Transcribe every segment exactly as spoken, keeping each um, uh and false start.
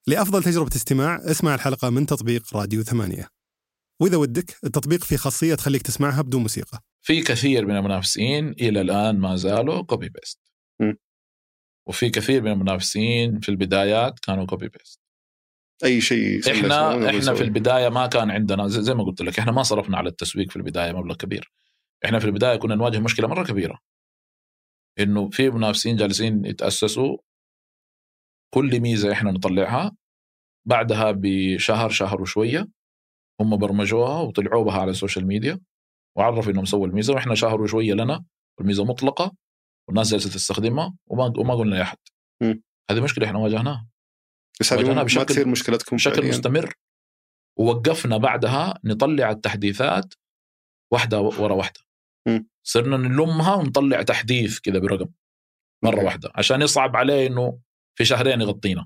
لأفضل تجربة استماع اسمع الحلقة من تطبيق راديو ثمانية. وإذا ودك التطبيق فيه خاصية تخليك تسمعها بدون موسيقى. في كثير من المنافسين إلى الآن ما زالوا كوبي بيست، وفي كثير من المنافسين في البدايات كانوا كوبي بيست. أي شيء إحنا إحنا في البداية ما كان عندنا زي, زي ما قلت لك، إحنا ما صرفنا على التسويق في البداية مبلغ كبير. إحنا في البداية كنا نواجه مشكلة مرة كبيرة، إنه في منافسين جالسين يتأسسوا، كل ميزة إحنا نطلعها بعدها بشهر شهر وشوية هم برمجوها وطلعوا بها على السوشيال ميديا وعرفوا إنهم سووا الميزة، وإحنا شهر وشوية لنا والميزة مطلقة والناس جالسة تستخدمها وما وما قلنا لأحد. هذه مشكلة إحنا واجهناها، واجهناها بشكل ما تصير مشكلتكم بشكل مستمر، ووقفنا بعدها نطلع التحديثات واحدة ورا واحدة. م. صرنا نلمها ونطلع تحديث كذا برقم مرة م. واحدة عشان يصعب عليه إنه في شهرين يغطينا.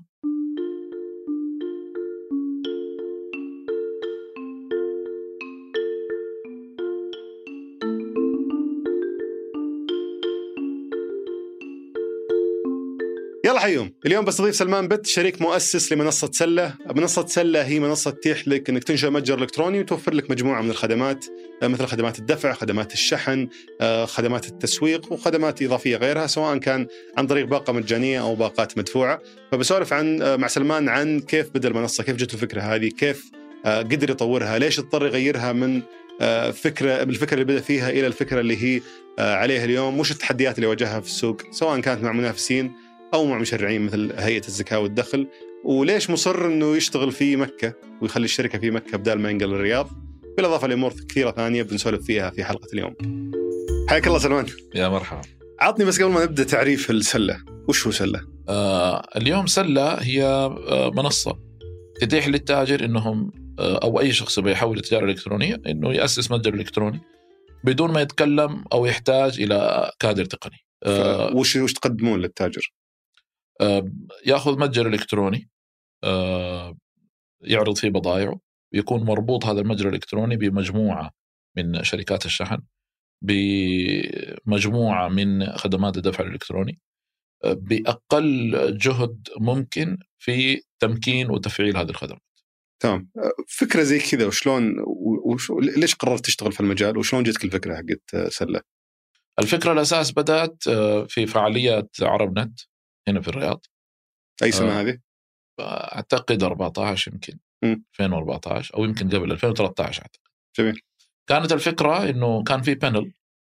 يلا حيوم. اليوم بستضيف سلمان بت، شريك مؤسس لمنصة سلة. منصة سلة هي منصة تتيح لك أنك تنشأ متجر إلكتروني وتوفر لك مجموعة من الخدمات، مثل خدمات الدفع، خدمات الشحن، خدمات التسويق، وخدمات إضافية غيرها، سواء كان عن طريق باقة مجانية أو باقات مدفوعة. فبسولف عن مع سلمان عن كيف بدأ المنصة، كيف جت الفكرة هذه، كيف قدر يطورها، ليش اضطر يغيرها من فكرة بالفكرة اللي بدأ فيها إلى الفكرة اللي هي عليها اليوم، وش التحديات اللي واجهها في السوق سواء كانت مع منافسين أو مع مشرعين مثل هيئة الزكاة والدخل، وليش مصر أنه يشتغل في مكة ويخلي الشركة في مكة بدال ما ينقل الرياض، بالإضافة لأمور كثيرة ثانية بنسولف فيها في حلقة اليوم. حياك الله سلمان. يا مرحبا. عطني بس قبل ما نبدأ تعريف السلة، وش هو سلة؟ آه اليوم سلة هي آه منصة تتيح للتاجر إنهم آه أو أي شخص بيحول التجارة الإلكترونية إنه يأسس متجر إلكتروني بدون ما يتكلم أو يحتاج إلى كادر تقني. آه وش وش تقدمون للتاجر؟ آه يأخذ متجر إلكتروني آه يعرض فيه بضائعه، يكون مربوط هذا المتجر الإلكتروني بمجموعة من شركات الشحن، بمجموعة من خدمات الدفع الإلكتروني، آه بأقل جهد ممكن في تمكين وتفعيل هذه الخدمات. تمام. فكرة زي كذا وشلون وش ليش قررت تشتغل في المجال وشلون جتك الفكرة حقت سلة؟ الفكرة الأساس بدأت في فعالية عرب نت هنا في الرياض. أي سنة هذه؟ أعتقد أربعة عشر يمكن م. ألفين وأربعة عشر أو يمكن قبل ألفين وثلاثة عشر أعتقد. جميل. كانت الفكرة إنه كان في بانل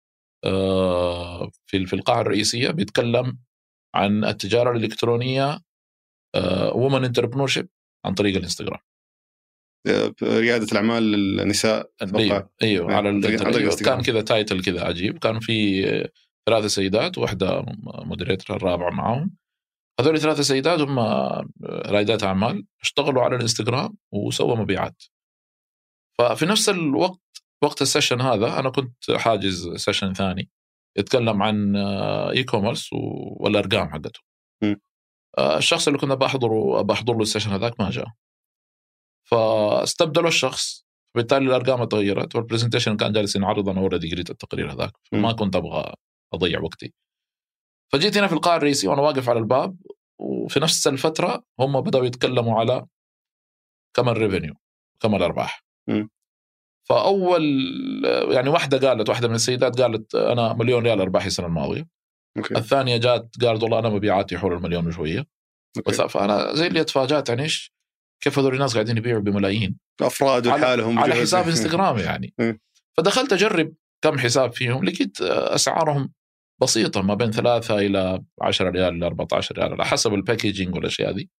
في في القاعة الرئيسية بيتكلم عن التجارة الإلكترونية وومن انتربرنورشيب عن طريق الانستغرام، ريادة الأعمال للنساء. أيوه, أيوه على الانترنت. كان كذا تايتل كذا عجيب، كان في ثلاثة سيدات واحدة مودريتر الرابعة معهم. هذول ثلاثة سيدات هم رائدات أعمال اشتغلوا على الانستغرام وسووا مبيعات. ففي نفس الوقت وقت السيشن هذا أنا كنت حاجز سيشن ثاني يتكلم عن اي كوميرس والأرقام حقته. الشخص اللي كنا بحضره بحضر له السيشن هذاك ما جاء، فاستبدلوا الشخص، بالتالي الأرقام تغيرت والبرزنتيشن كان جالس ينعرض. أنا أوريدي قريت التقرير هذاك فما كنت أبغى أضيع وقتي. فجيت هنا في القاعة الرئيسية وأنا واقف على الباب، وفي نفس الفترة هم بدأوا يتكلموا على كم الريفينيو كم الأرباح. م. فأول يعني واحدة قالت، واحدة من السيدات قالت أنا مليون ريال أرباحي السنة الماضية. أوكي. الثانية جات قالت والله أنا مبيعاتي حول المليون وشوية. فأنا زي اللي اتفاجأت يعني إيش كيف هذول الناس قاعدين يبيعوا بملايين أفراد وحالهم على حساب انستغرام يعني. فدخلت أجرب كم حساب فيهم، لقيت أسعارهم بسيطة ما بين ثلاثة إلى عشرة ريال إلى أربعة عشر ريال على حسب الباكيجينج والأشياء دي.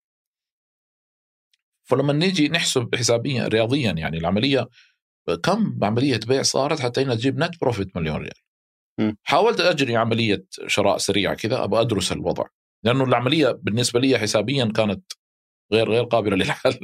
فلما نيجي نحسب حسابيا رياضيا يعني العملية كم عملية بيع صارت حتى إنها تجيب نت بروفيت مليون ريال. م. حاولت أجري عملية شراء سريعة كذا أبغى أدرس الوضع، لأنه العملية بالنسبة لي حسابيا كانت غير غير قابلة للحل.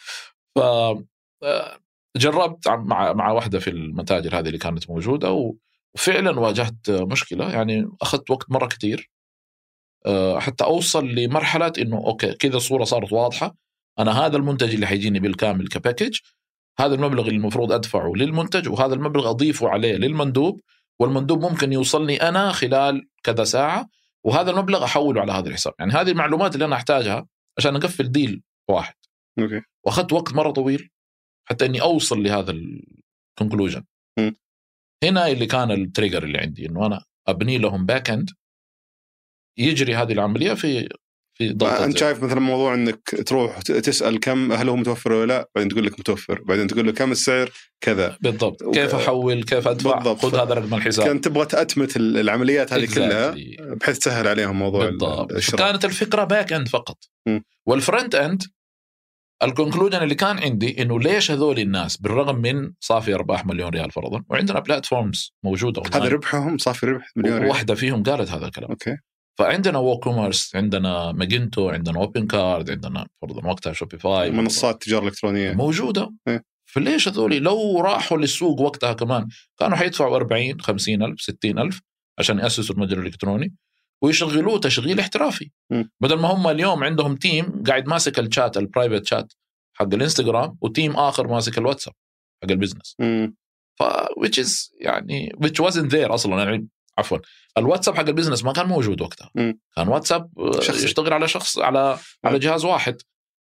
فجربت مع مع واحدة في المتاجر هذه اللي كانت موجودة، وفعلا واجهت مشكلة يعني أخذت وقت مرة كتير حتى أوصل لمرحلة إنه أوكي كذا الصورة صارت واضحة. أنا هذا المنتج اللي حيجيني بالكامل كباكيج، هذا المبلغ اللي المفروض أدفعه للمنتج، وهذا المبلغ أضيفه عليه للمندوب، والمندوب ممكن يوصلني أنا خلال كذا ساعة، وهذا المبلغ أحوله على هذا الحساب. يعني هذه المعلومات اللي أنا أحتاجها عشان أقفل ديل واحد. اوكي. واخذت وقت مره طويل حتى اني اوصل لهذا الكونكلوجن. هنا اللي كان التريجر اللي عندي انه انا ابني لهم باك اند يجري هذه العمليه في في ضغط. انت شايف مثلا موضوع انك تروح تسال كم هل هو متوفر ولا لا، بعدين تقول لك متوفر، بعدين تقول له كم السعر كذا بالضبط، كيف احول، كيف ادفع، خذ هذا رقم الحساب. كان تبغى تأتمت العمليات هذه exactly. كلها بحيث تسهل عليهم موضوع الشراء. كانت الفكره باك اند فقط. م. والفرونت اند الكونكلوجن اللي كان عندي انه ليش هذول الناس بالرغم من صافي ارباح مليون ريال فرضا وعندنا بلاتفورمز موجوده هذا ربحهم صافي ربح مليون ريال، واحده فيهم قالت هذا الكلام. اوكي. فعندنا ووكوميرس، عندنا ماجنتو، عندنا اوبن كارد، عندنا فرضا وقتها شوبيفاي، منصات تجاره الكترونيه موجوده. إيه؟ فليش هذول لو راحوا للسوق وقتها كمان كانوا حيدفعوا أربعين خمسين ألف ستين ألف عشان يأسسوا المتجر الإلكتروني ويشغلوه تشغيل احترافي. م. بدل ما هم اليوم عندهم تيم قاعد ماسك الشات البرايفت شات حق الانستغرام وتيم آخر ماسك الواتساب حق البزنس. ف which is يعني which wasn't there أصلا. يعني عفوا الواتساب حق البزنس ما كان موجود وقتها. م. كان واتساب شخص يشتغل على شخص على م. على جهاز واحد.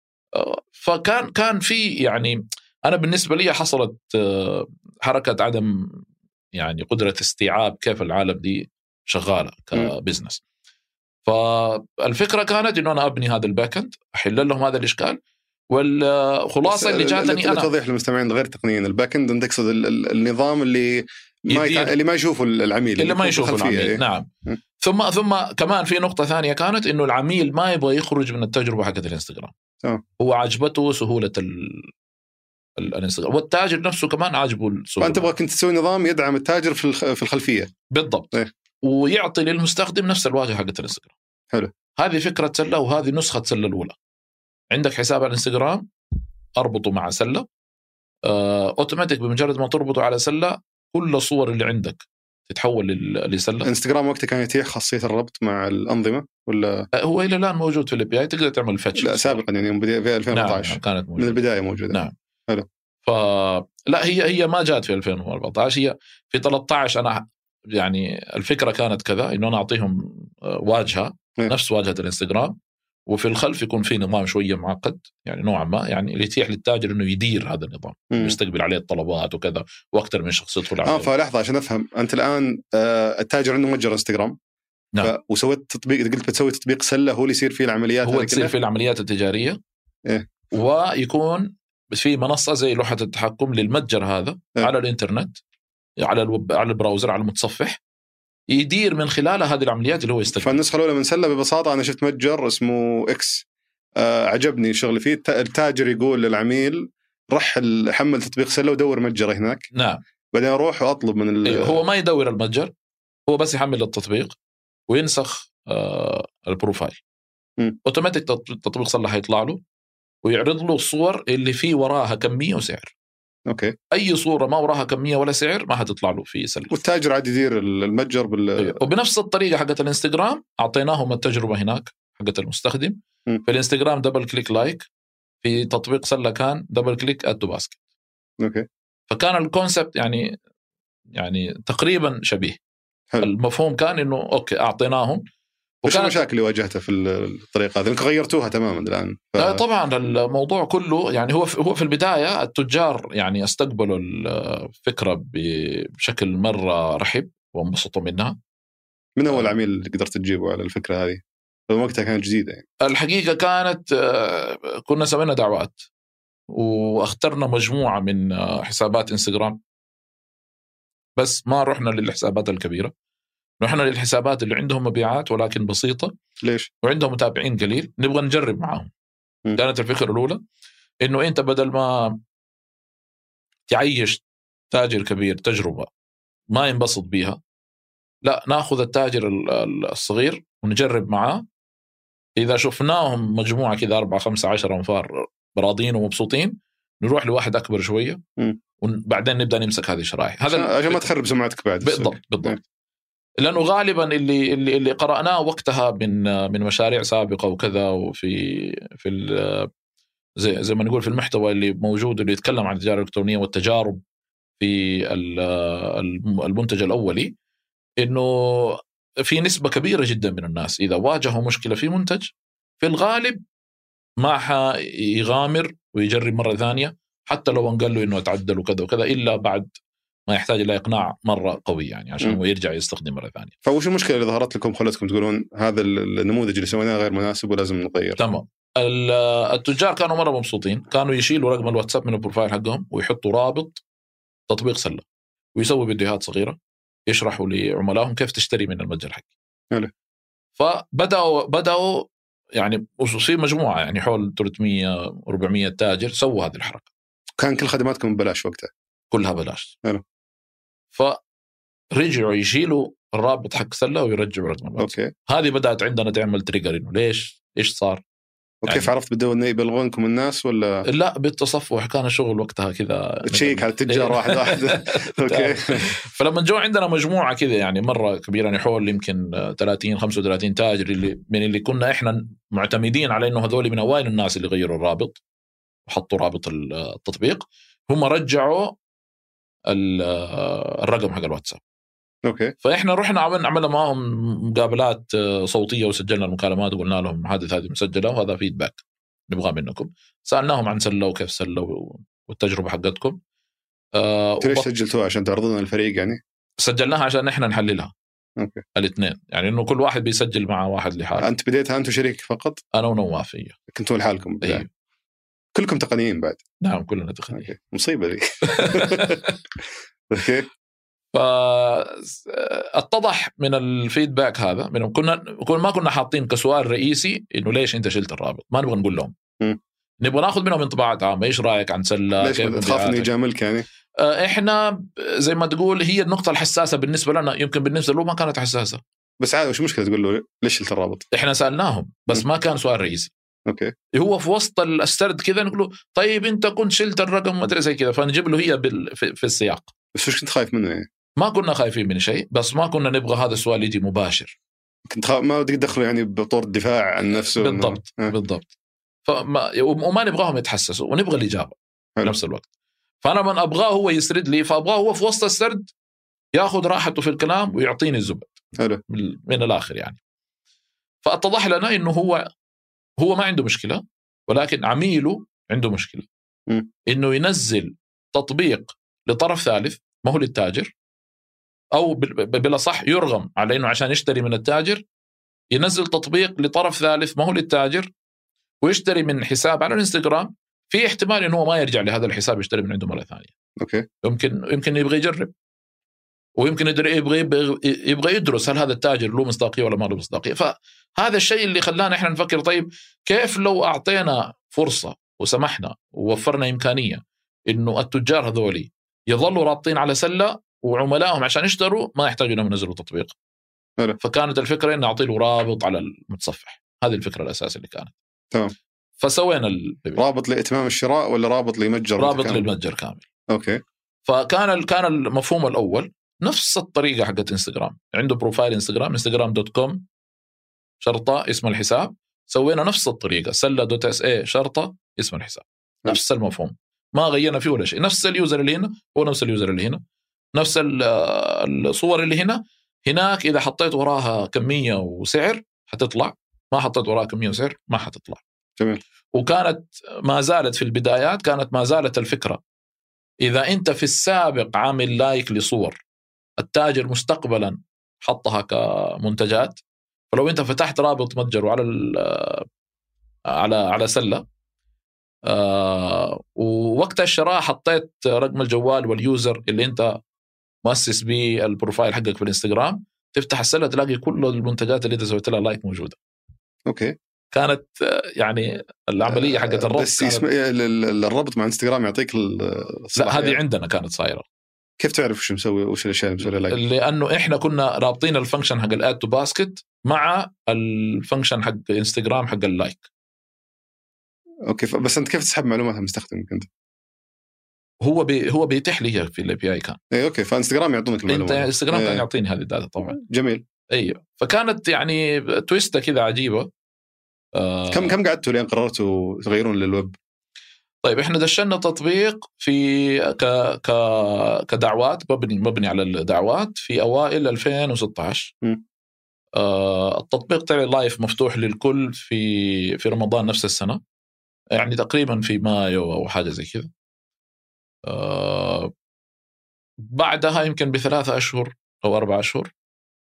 فكان كان في يعني أنا بالنسبة لي حصلت حركة عدم يعني قدرة استيعاب كيف العالم دي شغالة كبزنس. فالفكرة كانت إنه أنا أبني هذا الباكند أحل لهم هذا الإشكال. والخلاصة اللي جاتني أنا توضيح للمستمعين غير تقنيا الباكند أنت تقصد النظام اللي ما يتع... اللي ما يشوفه العميل اللي ما يشوفه العميل. إيه؟ نعم. م. ثم ثم كمان في نقطة ثانية كانت إنه العميل ما يبغى يخرج من التجربة حقت الانستغرام. أه. هو عجبته سهولة ال... الانستغرام والتاجر نفسه كمان عاجبه السهولة. فأنت تبغى كنت تسوي نظام يدعم التاجر في في الخلفية. بالضبط. إيه؟ ويعطي للمستخدم نفس الواجهة حقت الانستغرام. حلو. هذه فكرة سلة وهذه نسخة سلة الأولى. عندك حساب على الانستغرام أربطه مع سلة أوتوماتيك. بمجرد ما تربطه على سلة كل الصور اللي عندك تتحول لسلة. انستغرام وقتها كان يتيح خاصية الربط مع الأنظمة ولا هو إلى الآن موجود في الأي بي آي تقدر تعمل فتش؟ لا سابقا يعني في ألفين وأربعة عشر. نعم كانت موجودة من البداية موجودة. نعم. حلو. فلا هي هي ما جات في ألفين وأربعة عشر، هي في ثلاثة عشر. أنا يعني الفكرة كانت كذا إنه أنا أعطيهم واجهة م. نفس واجهة الانستغرام وفي الخلف يكون في نظام شوية معقد يعني نوعا ما يعني اللي يتيح للتاجر إنه يدير هذا النظام يستقبل عليه الطلبات وكذا وأكثر من شخص يدخل عليه. آه فلحظة عشان أفهم أنت الآن آه التاجر عنده متجر انستغرام. نعم. وسويت تطبيق قلت بتسوي تطبيق سلة هو اللي يصير فيه العمليات هو تصير فيه العمليات التجارية. إيه؟ ويكون في منصة زي لوحة التحكم للمتجر هذا إيه؟ على الإنترنت على الوب على البراوزر على المتصفح يدير من خلالها هذه العمليات اللي هو يستخدم. فالنسخة الأولى من سلة ببساطة أنا شفت متجر اسمه إكس آه عجبني الشغل فيه. التاجر يقول للعميل رح حمل تطبيق سلة ودور متجر هناك. نعم. بعدين أروح وأطلب من ال... إيه هو ما يدور المتجر، هو بس يحمل التطبيق وينسخ آه البروفايل. أوتوماتيك التطبيق صلح يطلع له ويعرض له الصور اللي فيه وراها كمية وسعر. أوكي. أي صورة ما وراها كمية ولا سعر ما هتطلع له في سلة. والتاجر عاد يدير المتجر بال. أيوه. وبنفس الطريقة حقت الانستغرام أعطيناهم التجربة هناك حقت المستخدم. م. في الانستغرام دبل كليك لايك، في تطبيق سلة كان دبل كليك أد تو باسكت. أوكي. فكان الكونسبت يعني يعني تقريبا شبيه. حلو. المفهوم كان إنه أوكي أعطيناهم. وش المشاكل اللي واجهتها في الطريقة هذه؟ انكم غيرتوها تماما الآن. ف... طبعا الموضوع كله يعني هو هو في البداية التجار يعني استقبلوا الفكرة بشكل مرة رحب وانبسطوا منها. من هو العميل اللي قدرت تجيبه على الفكرة هذه؟ وقتها كانت جديدة يعني. الحقيقة كانت كنا سوينا دعوات واخترنا مجموعة من حسابات انستغرام بس ما رحنا للحسابات الكبيرة، رحنا للحسابات اللي عندهم مبيعات ولكن بسيطة. ليش؟ وعندهم متابعين قليل نبغى نجرب معهم. م. كانت الفكرة الأولى إنه أنت بدل ما تعيش تاجر كبير تجربة ما ينبسط بيها، لا ناخذ التاجر الصغير ونجرب معاه. إذا شفناهم مجموعة كذا أربعة خمسة عشر أنفار راضين ومبسوطين نروح لواحد أكبر شوية م. وبعدين نبدأ نمسك هذه الشرائح. هذا عشان ما تخرب سمعتك بعد. بالضبط بالضبط. لأنه غالبا اللي اللي اللي قرأناه وقتها من من مشاريع سابقة وكذا وفي في زي زي ما نقول في المحتوى اللي موجود اللي يتكلم عن التجارة الإلكترونية والتجارب في المنتج الأولي، إنه في نسبة كبيرة جدا من الناس إذا واجهوا مشكلة في منتج في الغالب ما حيغامر ويجرب مرة ثانية حتى لو انقال له إنه تعدل وكذا وكذا، إلا بعد ما يحتاج إلى إقناع مرة قوي يعني عشان م. هو يرجع يستخدم مرة ثانية. فوش المشكلة اللي ظهرت لكم خلتكم تقولون هذا النموذج اللي سويناه غير مناسب ولازم نغير؟ تمام. التجار كانوا مرة مبسوطين، كانوا يشيلوا رقم الواتساب من البروفايل حقهم ويحطوا رابط تطبيق سلة ويسوي فيديوهات صغيرة يشرحوا لعملائهم كيف تشتري من المتجر حقي. فبدأوا بدأوا يعني في مجموعة يعني حول ثلاثمية أربعمية تاجر سووا هذه الحركة. كان كل خدماتكم ببلاش وقتها؟ كلها بلاش. حلو. فرجعوا يشيلوا الرابط حق سلة ويرجعوا رقم الواتساب. أوكي. هذه بدأت عندنا تعمل تريجر إنه ليش إيش صار. وكيف يعني عرفت بدون يبلغونكم الناس ولا؟ لا بالتصفح، كان الشغل وقتها كذا تشيك على التجار واحد واحد. أوكي. فلما جو عندنا مجموعة كذا يعني مرة كبيرة يعني حول يمكن ثلاثين خمسة وثلاثين تاجر اللي من اللي كنا إحنا معتمدين على إنه هذول من أوائل الناس اللي غيروا الرابط وحطوا رابط التطبيق، هم رجعوا الرقم حق الواتساب. أوكي. فإحنا رحنا عملنا معهم مقابلات صوتية وسجلنا المكالمات وقلنا لهم هذه هذه مسجلة وهذا فيدباك نبغى منكم. سألناهم عن سلة وكيف سلة والتجربة حقتكم. أه ليش سجلتوها؟ عشان تعرضونها للفريق يعني؟ سجلناها عشان إحنا نحللها. أوكي. الاثنين يعني إنه كل واحد بيسجل مع واحد لحاله. أنت بديتها أنت وشريك فقط؟ أنا ونوافية. كنتوا لحالكم؟ أيوه. كلكم تقنيين بعد؟ نعم كلنا تقنيين. أوكي. مصيبة دي. أوكي. فاتضح من الفيدباك هذا منهم كنا كل ما كنا حاطين كسؤال رئيسي إنه ليش أنت شلت الرابط، ما نبغى نقول لهم. م. نبغى ناخذ منهم انطباعات عامة، إيش رأيك عن سلة؟ ليش تخاف إنه يجاملك يعني؟ إحنا زي ما تقول هي النقطة الحساسة بالنسبة لنا، يمكن بالنسبة له ما كانت حساسة. بس عادي، وش مشكلة تقول له ليش شلت الرابط؟ إحنا سألناهم بس م. ما كان سؤال رئيسي. أوكي. هو في وسط السرد كذا نقول له طيب أنت كنت شلت الرقم ما أدري زي كذا، فنجيب له هي بال... في... في السياق. بس وش كنت خايف منه يعني؟ ما كنا خايفين من شيء، بس ما كنا نبغى هذا السؤال يجي مباشر. كنت خا... ما ودك تدخله يعني بطور الدفاع عن نفسه. بالضبط إنه... بالضبط. فما وما نبغاهم يتحسسوا ونبغى الإجابة في نفس الوقت. فأنا من أبغاه هو يسرد لي، فأبغاه هو في وسط السرد يأخذ راحته في الكلام ويعطيني الزبد من الآخر يعني. فاتضح لنا إنه هو هو ما عنده مشكلة، ولكن عميله عنده مشكلة. م. إنه ينزل تطبيق لطرف ثالث ما هو للتاجر، أو بلا صح يرغم على إنه عشان يشتري من التاجر ينزل تطبيق لطرف ثالث ما هو للتاجر ويشتري من حساب على الانستغرام، في احتمال إنه هو ما يرجع لهذا الحساب يشتري من عنده مرة ثانية. أوكي. يمكن يمكن يبغى يجرب، ويمكن يبغى يبغى يبغى يدرس هل هذا التاجر له مصداقية ولا ما له مصداقية. فهذا الشيء اللي خلانا إحنا نفكر طيب كيف لو أعطينا فرصة وسمحنا ووفرنا إمكانية إنه التجار هذولي يظلوا رابطين على سلة وعملائهم عشان يشتروا ما يحتاجوا إنهم ينزلوا تطبيق. أه. فكانت الفكرة إن نعطي له رابط على المتصفح، هذه الفكرة الأساسية اللي كانت. تمام. فسوينا ال... رابط لإتمام الشراء ولا رابط لمتجر؟ رابط للمتجر كامل. أوكي. فكان كان المفهوم الأول نفس الطريقة حقت انستغرام، عنده بروفايل انستغرام انستغرام دوت كوم شرطة اسم الحساب، سوينا نفس الطريقة سلة دوت اس اي شرطة اسم الحساب، نفس المفهوم ما غيرنا فيه ولا شيء، نفس اليوزر اللي هنا هو نفس اليوزر اللي هنا، نفس الصور اللي هنا هناك. إذا حطيت وراها كمية وسعر حتطلع، ما حطيت وراها كمية وسعر ما حتطلع. جميل. وكانت ما زالت في البدايات كانت ما زالت الفكرة إذا أنت في السابق عامل لايك لصور التاجر مستقبلا حطها كمنتجات، فلو أنت فتحت رابط متجر على على على سلة آه ووقت الشراء حطيت رقم الجوال واليوزر اللي أنت مؤسس به البروفايل حقك في الانستغرام، تفتح السلة تلاقي كل المنتجات اللي أنت سويت لها لايك موجودة. أوكي. كانت يعني العملية حقت الربط بس اسم... الربط مع انستغرام يعطيك لا هذه عندنا كانت صايرة. كيف تعرف وش مسوي وش الاشياء اللي مسوي لايك؟ لانه احنا كنا رابطين الفانكشن حق الاد تو باسكت مع الفانكشن حق انستغرام حق اللايك. اوكي. بس انت كيف تسحب معلومات المستخدم انت؟ هو بي هو بيتيح لي في الاي بي اي كان. اي اوكي. فانستغرام يعطونك المعلومات. انت انستغرام كان يعطيني هذه الداتا طبعا. جميل. ايوه. فكانت يعني تويسته كذا عجيبه. آه كم كم قعدتوا لين قررتوا تغيرون للويب؟ طيب احنا دشنا تطبيق في ك ك كدعوات مبني مبني على الدعوات في اوائل ألفين وستة عشر. آه التطبيق طلع لايف مفتوح للكل في في رمضان نفس السنه. يعني تقريبا في مايو أو حاجة زي كذا. آه بعدها يمكن بثلاثة أشهر أو أربعة أشهر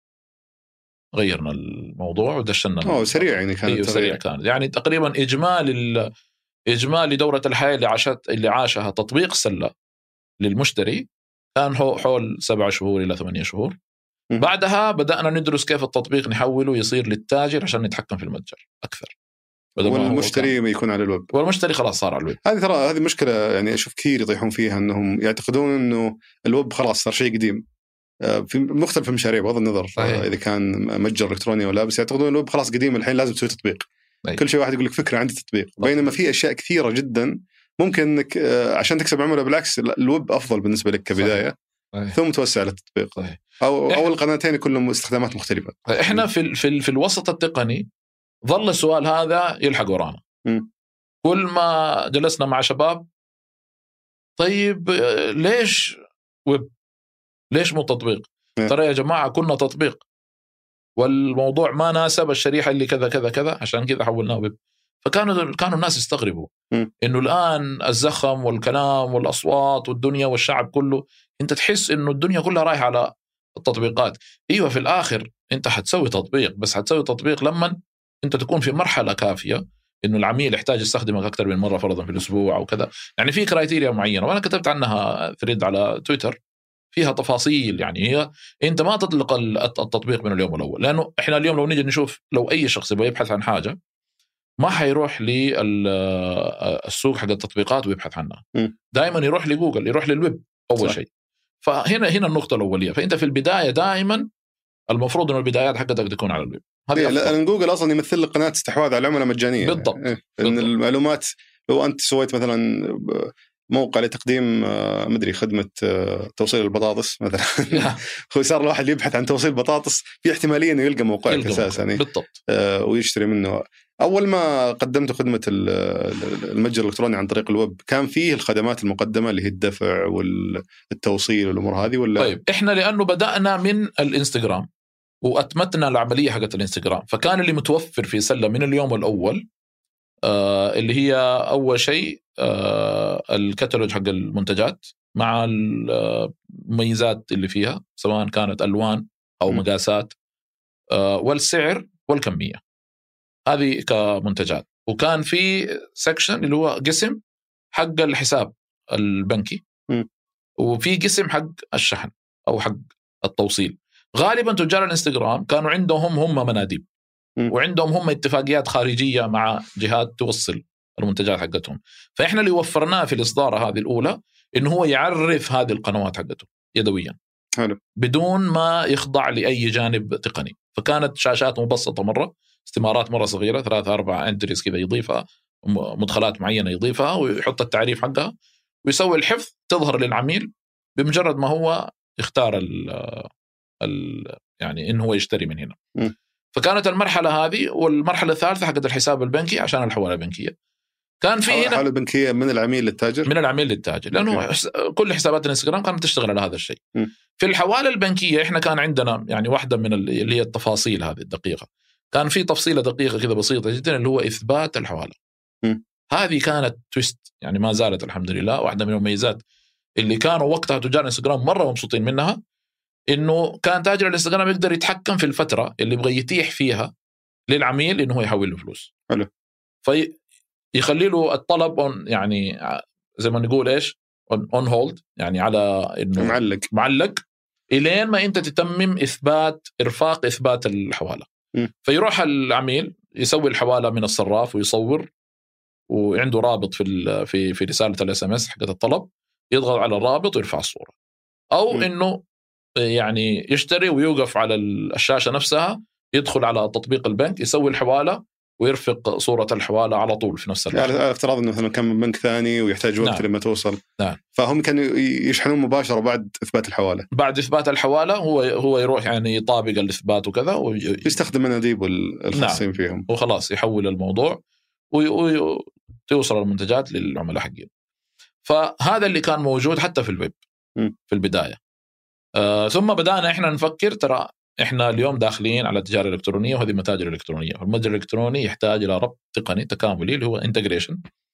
غيرنا الموضوع ودشنا. أوه سريع يعني كانت. أيوة سريع كان يعني تقريبا إجمالي إجمالي دورة الحياة اللي عاشت اللي عاشها تطبيق سلة للمشتري كان هو حول سبعة شهور إلى ثمانية شهور. م. بعدها بدأنا ندرس كيف التطبيق نحوله يصير للتاجر عشان نتحكم في المتجر أكثر. والمشتري يكون على الويب. والمشتري خلاص صار على الويب. هذه ترى هذه مشكلة يعني أشوف كثير يطيحون فيها أنهم يعتقدون أنه الويب خلاص صار شيء قديم في مختلف المشاريع بغض النظر صحيح. إذا كان متجر إلكتروني ولا، بس يعتقدون الويب خلاص قديم الحين لازم تسوي تطبيق. أي. كل شيء واحد يقول لك فكرة عندي تطبيق، بينما في أشياء كثيرة جدا ممكن إنك عشان تكسب عملاء بالعكس الويب أفضل بالنسبة لك كبداية. صحيح. ثم توسع للتطبيق. صحيح. أو أو القناتين كلهم استخدامات مختلفة. إحنا في في في الوسط التقني ظل السؤال هذا يلحق ورانا. م. كل ما جلسنا مع شباب طيب ليش ويب؟ ليش مو تطبيق؟ م. ترى يا جماعة كنا تطبيق والموضوع ما ناسب الشريحة اللي كذا كذا كذا عشان كذا حولناه ويب. فكانوا كانوا الناس يستغربوا م. إنه الآن الزخم والكلام والأصوات والدنيا والشعب كله أنت تحس إنه الدنيا كلها رايحة على التطبيقات. إيوه في الآخر أنت حتسوي تطبيق، بس حتسوي تطبيق لما أنت تكون في مرحلة كافية إنه العميل يحتاج يستخدمك أكثر من مرة فرضا في الأسبوع أو كذا. يعني في كرايتيريا معينة وأنا كتبت عنها ثريد على تويتر فيها تفاصيل. يعني هي أنت ما تطلق التطبيق من اليوم الأول، لأنه إحنا اليوم لو نيجي نشوف لو أي شخص يبغى يبحث عن حاجة ما حيروح للسوق حق التطبيقات ويبحث عنها، دائما يروح لجوجل، يروح للويب أول صح. شيء. فهنا هنا النقطة الأولية. فأنت في البداية دائما المفروض إنه البدايات حقتك تكون على الويب. هذه لأن جوجل أصلا يمثل لك قناة استحواذ على العملاء مجانية. بالضبط. إيه؟ إن المعلومات لو أنت سويت مثلا موقع لتقديم مدري خدمة توصيل البطاطس مثلا هو صار الواحد يبحث عن توصيل بطاطس في احتمالية إنه يلقى موقعك أساسا يعني. بالضبط. آه ويشتري منه. أول ما قدمت خدمة المتجر الإلكتروني عن طريق الويب كان فيه الخدمات المقدمة اللي هي الدفع والتوصيل والأمور هذه ولا؟ طيب إحنا لأنه بدأنا من الإنستغرام وأتمتنا العملية حقت الإنستغرام، فكان اللي متوفر في سلة من اليوم الأول آه اللي هي أول شيء آه الكتالوج حق المنتجات مع المميزات اللي فيها سواء كانت ألوان أو مقاسات آه والسعر والكمية، هذه كمنتجات. وكان في سكشن اللي هو قسم حق الحساب البنكي م. وفي قسم حق الشحن أو حق التوصيل. غالبا تجار الانستغرام كانوا عندهم هم مناديب م. وعندهم هم اتفاقيات خارجية مع جهات توصل المنتجات حقتهم. فإحنا اللي وفرناه في الإصدارة هذه الأولى إنه هو يعرف هذه القنوات حقته يدويا حلو. بدون ما يخضع لأي جانب تقني. فكانت شاشات مبسطة مرة، استمارات مرة صغيرة، ثلاثة أربعة انتريز كذا يضيفها، مدخلات معينة يضيفها ويحط التعريف حقها ويسوي الحفظ، تظهر للعميل بمجرد ما هو يختار ال ال يعني إنه هو يشتري من هنا. م. فكانت المرحلة هذه. والمرحلة الثالثة حقت الحساب البنكي عشان الحوالة البنكية. كان في هنا الحوالة البنكية من العميل للتاجر، من العميل للتاجر، لأنه كل حسابات الانستغرام كانت تشتغل على هذا الشيء. م. في الحوالة البنكية إحنا كان عندنا يعني واحدة من اللي هي التفاصيل هذه الدقيقة، كان في تفصيلة دقيقة كذا بسيطة جدا اللي هو إثبات الحوالة. م. هذه كانت تويست يعني ما زالت الحمد لله واحدة من المميزات اللي كانوا وقتها تجار الانستغرام مرة مبسوطين منها، إنه كان تاجر الانستغرام يقدر يتحكم في الفترة اللي يبغى يتيح فيها للعميل إنه هو يحول له فلوس. حلو. فيخلي له الطلب on يعني زي ما نقول إيش on hold يعني على إنه معلق معلق إلين ما أنت تتمم إثبات إرفاق إثبات الحوالة. م. فيروح العميل يسوي الحوالة من الصراف ويصور وعنده رابط في في في رسالة الاس ام اس حقت الطلب، يضغط على الرابط ويرفع الصورة، أو م. إنه يعني يشتري ويوقف على الشاشة نفسها، يدخل على تطبيق البنك يسوي الحوالة ويرفق صورة الحوالة على طول في نفس الوقت. يعني افتراض إنه مثلا كان من بنك ثاني ويحتاج وقت نعم. لما توصل نعم. فهم كانوا يشحنون مباشرة بعد إثبات الحوالة. بعد إثبات الحوالة هو هو يروح يعني يطابق الإثبات وكذا ويستخدم مناديب الخاصين نعم. فيهم وخلاص يحول الموضوع ويوصل المنتجات للعملاء حقين. فهذا اللي كان موجود حتى في الويب م. في البداية. آه ثم بدأنا إحنا نفكر ترى إحنا اليوم داخلين على التجارة الإلكترونية وهذه متاجر إلكترونية، والمتجر الإلكتروني يحتاج إلى ربط تقني تكاملي اللي هو integration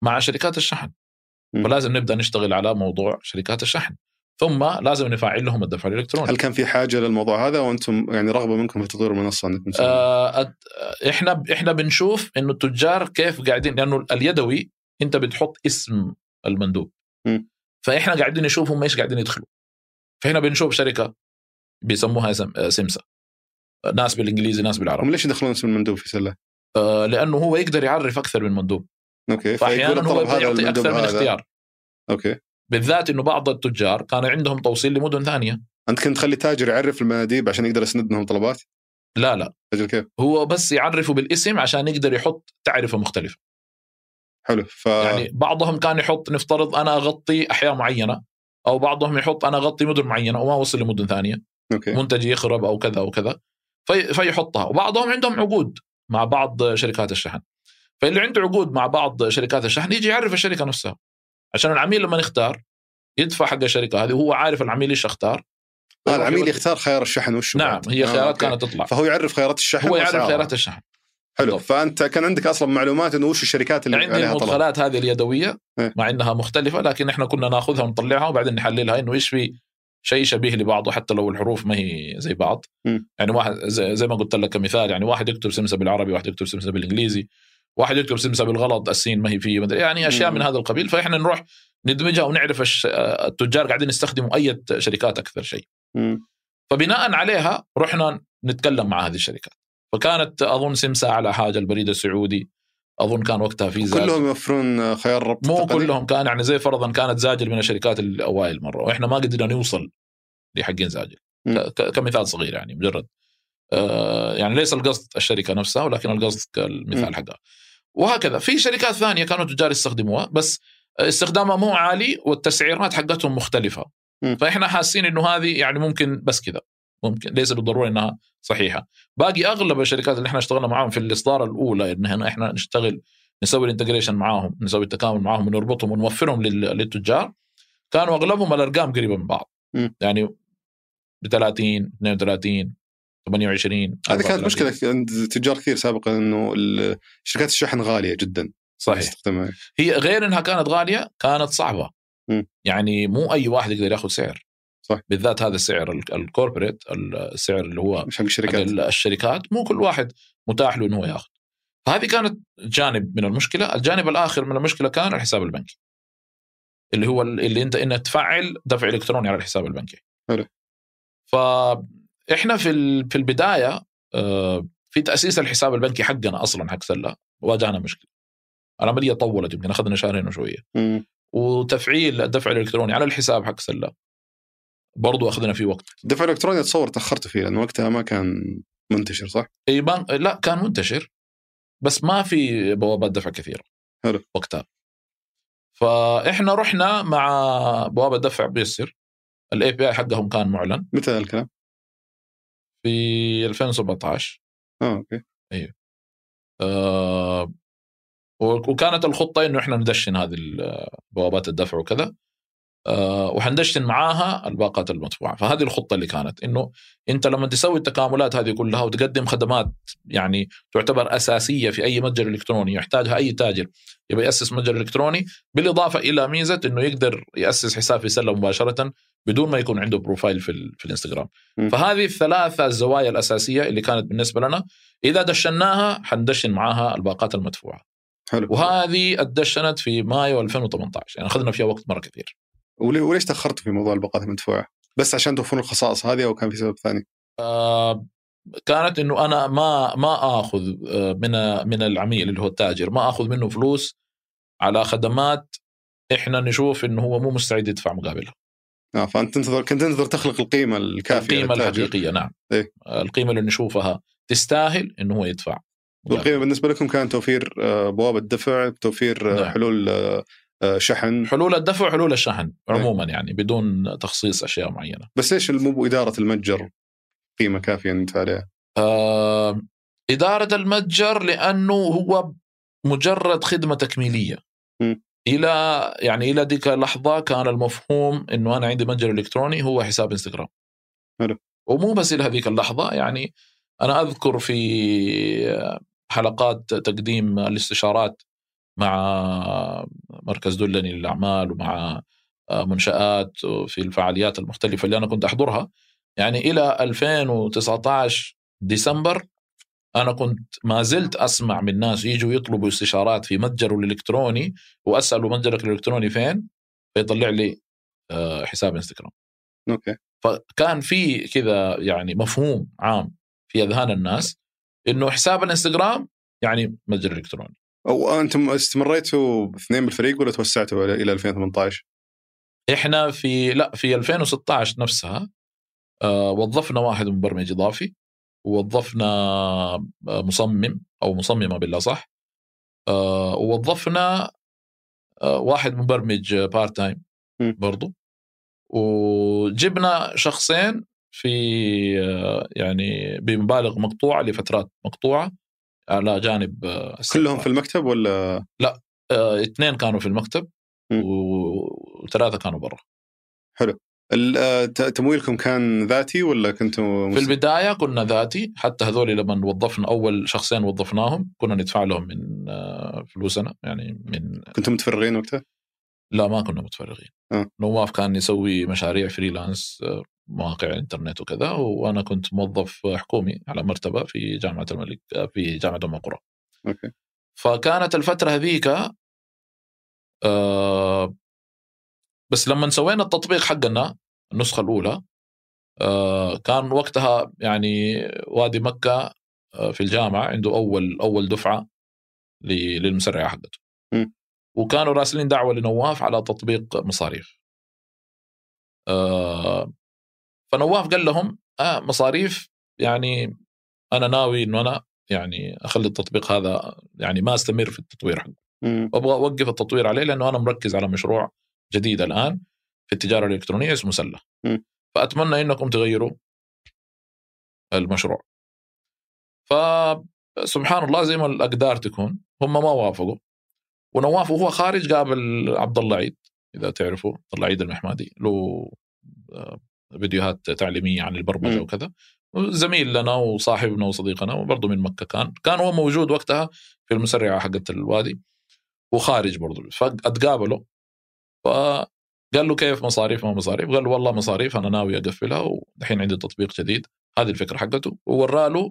مع شركات الشحن. م. فلازم نبدأ نشتغل على موضوع شركات الشحن، ثم لازم نفعل لهم الدفع الإلكتروني. هل كان في حاجة للموضوع هذا وأنتم يعني رغبة منكم في تطوير المنصة أنكم آه إحنا إحنا بنشوف إنه التجار كيف قاعدين، لأنه اليدوي أنت بتحط اسم المندوب م. فإحنا قاعدين نشوفهم إيش قاعدين يدخلوا. فهنا بنشوف شركة بيسموها سمسة، ناس بالإنجليزي ناس بالعربي. هم ليش يدخلون اسم المندوب في سلة؟ آه لأنه هو يقدر يعرف أكثر من مندوب. أوكي. فأحيانا هو يعطي أكثر من اختيار. أوكي. بالذات إنه بعض التجار كان عندهم توصيل لمدن ثانية. أنت كنت تخلي تاجر يعرف المناديب عشان يقدر يسند لهم طلبات؟ لا لا أجل كيف؟ هو بس يعرفه بالاسم عشان يقدر يحط تعرفة مختلفة. حلو. ف... يعني بعضهم كان يحط نفترض أنا أغطي أحياء معينة، أو بعضهم يحط أنا أغطي مدن معينة وما وصل لمدن ثانية. أوكي. منتج يخرب أو كذا أو كذا في... فيحطها. وبعضهم عندهم عقود مع بعض شركات الشحن، فاللي عنده عقود مع بعض شركات الشحن يجي يعرف الشركة نفسها عشان العميل لما يختار يدفع حق الشركة هذه وهو عارف العميل إيش اختار. آه العميل يختار خيار الشحن وش نعم هي خيارات آه كانت تطلع، فهو يعرف خيارات الشحن، هو يعرف خيارات الشحن. حلو. طب. فأنت كان عندك أصلا معلومات إنه وش الشركات اللي عندي المدخلات هذه اليدوية إيه؟ مع إنها مختلفة، لكن إحنا كنا نأخذها ونطلعها وبعدين نحللها إنه إيش في شيء شبيه لبعضه حتى لو الحروف ما هي زي بعض. م. يعني واحد زي, زي ما قلت لك كمثال، يعني واحد يكتب سمسة بالعربي واحد يكتب سمسة بالإنجليزي، واحد يكتب سمسة بالغلط السين ما هي فيه، يعني أشياء م. من هذا القبيل. فإحنا نروح ندمجها ونعرف التجار قاعدين يستخدموا أي شركات أكثر شيء. م. فبناء عليها رحنا نتكلم مع هذه الشركات. فكانت أظن سمسة على حاجة، البريد السعودي أظن كان وقتها في زاج. كلهم يوفرون خيار ربط مو تقني. كلهم كان يعني زي فرضا كانت زاجل من الشركات الأوائل مرة وإحنا ما قدرنا نوصل لحقين زاجل ك- كمثال صغير يعني مجرد آه يعني ليس القصد الشركة نفسها ولكن القصد كالمثال حقها. وهكذا في شركات ثانية كانوا تجار يستخدموها بس استخدامها مو عالي والتسعيرات حقتهم مختلفة. م. فإحنا حاسين إنه هذه يعني ممكن بس كذا، ممكن ليس بالضرورة إنها صحيحة. باقي أغلب الشركات اللي إحنا اشتغلنا معاهم في الإصدار الأولى إن إحنا نشتغل نسوي الانتجريشن معاهم، نسوي التكامل معاهم ونربطهم ونوفرهم للتجار، كانوا أغلبهم الأرقام قريبة من بعض. م. يعني بثلاثين اثنين وثلاثين ثمانية وعشرين. هذه كانت مشكلة عند تجار كثير سابقا إنه شركات الشحن غالية جدا. صحيح. هي غير إنها كانت غالية كانت صعبة. م. يعني مو أي واحد يقدر يأخذ سعر. صح. بالذات هذا السعر الكوربريت، السعر اللي هو مش حق الشركات. الشركات مو كل واحد متاح له إنه يأخذ. فهذه كانت جانب من المشكلة. الجانب الآخر من المشكلة كان الحساب البنكي اللي هو اللي أنت إنك تفعل دفع إلكتروني على الحساب البنكي. حلو. فإحنا في في البداية في تأسيس الحساب البنكي حقنا أصلا حق سلة واجهنا مشكلة. العملية طولت يمكن أخذنا شهرين وشوية. م. وتفعيل الدفع الإلكتروني على الحساب حق سلة برضو أخذنا فيه وقت. الدفع الإلكتروني أتصور تأخرت فيه لأن وقتها ما كان منتشر صح؟ أي بان... لا كان منتشر بس ما في بوابات دفع كثيرة. حلو. وقتها فإحنا رحنا مع بوابة دفع بيسر، ال إيه بي آي حقهم كان معلن. متى الكلام؟ في ألفين وسبعة عشر. اه اوكي. ايوه. آه وكانت الخطة إنه إحنا ندشن هذه بوابات الدفع وكذا، آه وحندشن معاها الباقات المدفوعة. فهذه الخطة اللي كانت إنه أنت لما تسوي التكاملات هذه كلها وتقدم خدمات يعني تعتبر أساسية في أي متجر إلكتروني يحتاجها أي تاجر يبقى يأسس متجر إلكتروني، بالإضافة إلى ميزة إنه يقدر يأسس حساب في سلة مباشرة بدون ما يكون عنده بروفايل في, في الانستغرام. م. فهذه الثلاثة الزوايا الأساسية اللي كانت بالنسبة لنا إذا دشناها حندشن معاها الباقات المدفوعة. حلو. وهذه اتدشنت في مايو ألفين وثمانية عشر، يعني أخذنا فيها وقت مرة كثير. وليش تأخرتوا في موضوع الباقات المدفوعة؟ بس عشان توفرون الخصائص هذه أو كان في سبب ثاني؟ آه كانت إنه أنا ما ما آخذ من من العميل اللي هو التاجر، ما آخذ منه فلوس على خدمات إحنا نشوف إنه هو مو مستعد يدفع مقابلها. آه فأنت تنتظر كنت تنتظر تخلق القيمة الكافية، القيمة الحقيقية. نعم. إيه؟ القيمة اللي نشوفها تستاهل إنه هو يدفع. والقيمة بالنسبة لكم كان توفير بوابة دفع، توفير نعم. حلول شحن، حلول الدفع حلول الشحن عموما يعني بدون تخصيص أشياء معينة. بس ليش المو إدارة المتجر قيمة كافية ندفع عليها؟ آه إدارة المتجر لأنه هو مجرد خدمة تكميلية. م. إلى يعني إلى ديك اللحظة كان المفهوم إنه أنا عندي متجر إلكتروني هو حساب إنستغرام. حلو. ومو بس إلى هذيك اللحظة، يعني أنا أذكر في حلقات تقديم الاستشارات مع مركز دولني للأعمال ومع منشآت في الفعاليات المختلفة اللي أنا كنت أحضرها. يعني إلى ألفين وتسعة عشر ديسمبر أنا كنت ما زلت أسمع من ناس يجوا يطلبوا استشارات في متجره الإلكتروني، وأسأله متجرك الإلكتروني فين، فيطلع لي حساب إنستغرام. أوكي. فكان في كذا يعني مفهوم عام في أذهان الناس إنه حساب الإنستغرام يعني متجر إلكتروني. أو أنتم استمريتوا اثنين بالفريق ولا توسعتوا إلى ألفين وثمانية عشر؟ إحنا في لا في ألفين وستة عشر نفسها آه وظفنا واحد مبرمج إضافي، ووظفنا مصمم أو مصممة بالله صح، آه ووظفنا آه واحد مبرمج بارت تايم برضو، وجبنا شخصين في آه يعني بمبالغ مقطوعة لفترات مقطوعة على جانب آه كلهم في المكتب ولا؟ لا آه اثنين كانوا في المكتب وثلاثة كانوا برا. حلو. تمويلكم كان ذاتي ولا كنتوا في البداية كنا ذاتي، حتى هذول لما وظفنا أول شخصين وظفناهم كنا ندفع لهم من فلوسنا يعني من. كنتم متفرغين وقتها؟ لا ما كنا متفرغين. أه. نواف كان يسوي مشاريع فريلانس مواقع الانترنت وكذا، وأنا كنت موظف حكومي على مرتبة في جامعة الملك في جامعة أم القرى. أوكي. فكانت الفترة هذيك آه بس لما سوينا التطبيق حقنا النسخة الأولى آه كان وقتها يعني وادي مكة آه في الجامعة عنده أول أول دفعة للمسرعة حقته، م. وكانوا راسلين دعوة لنواف على تطبيق مصاريف. آه فنواف قال لهم آه مصاريف يعني أنا ناوي إنه أنا يعني أخلي التطبيق هذا يعني ما استمر في التطوير حقه، أبغى أوقف التطوير عليه لأنه أنا مركز على مشروع جديد الآن في التجارة الإلكترونية اسمه سلة، م. فأتمنى إنكم تغيروا المشروع. فسبحان الله زي ما الأقدار تكون هم ما وافقوا، ونواف وهو خارج قابل عبد الله عيد، إذا تعرفوا عبد الله عيد المحمادي، له فيديوهات تعليمية عن البرمجة م. وكذا، زميل لنا وصاحبنا وصديقنا وبرضه من مكة، كان كان هو موجود وقتها في المسرعة حقت الوادي وخارج برضه، فأتقابلوا فقال له كيف مصاريف ما مصاريف؟ قال له والله مصاريف أنا ناوي أقفلها ودحين عندي تطبيق جديد، هذه الفكرة حقته، ووراله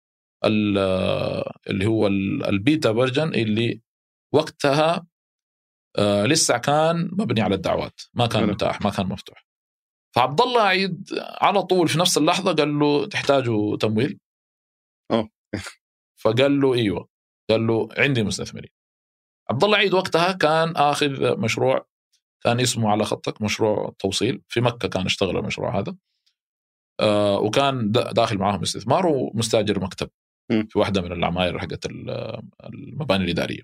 اللي هو البيتا فيرجن اللي وقتها آه لسه كان مبني على الدعوات، ما كان متاح ما كان مفتوح. فعبد الله عيد على طول في نفس اللحظة قال له تحتاجوا تمويل؟ أوه. فقال له ايوه، قال له عندي مستثمرين. عبد الله عيد وقتها كان اخذ مشروع كان اسمه على خطك، مشروع توصيل في مكة، كان اشتغل المشروع هذا آه وكان داخل معهم استثمار ومستاجر مكتب م. في واحدة من العماير حقت المباني الإدارية.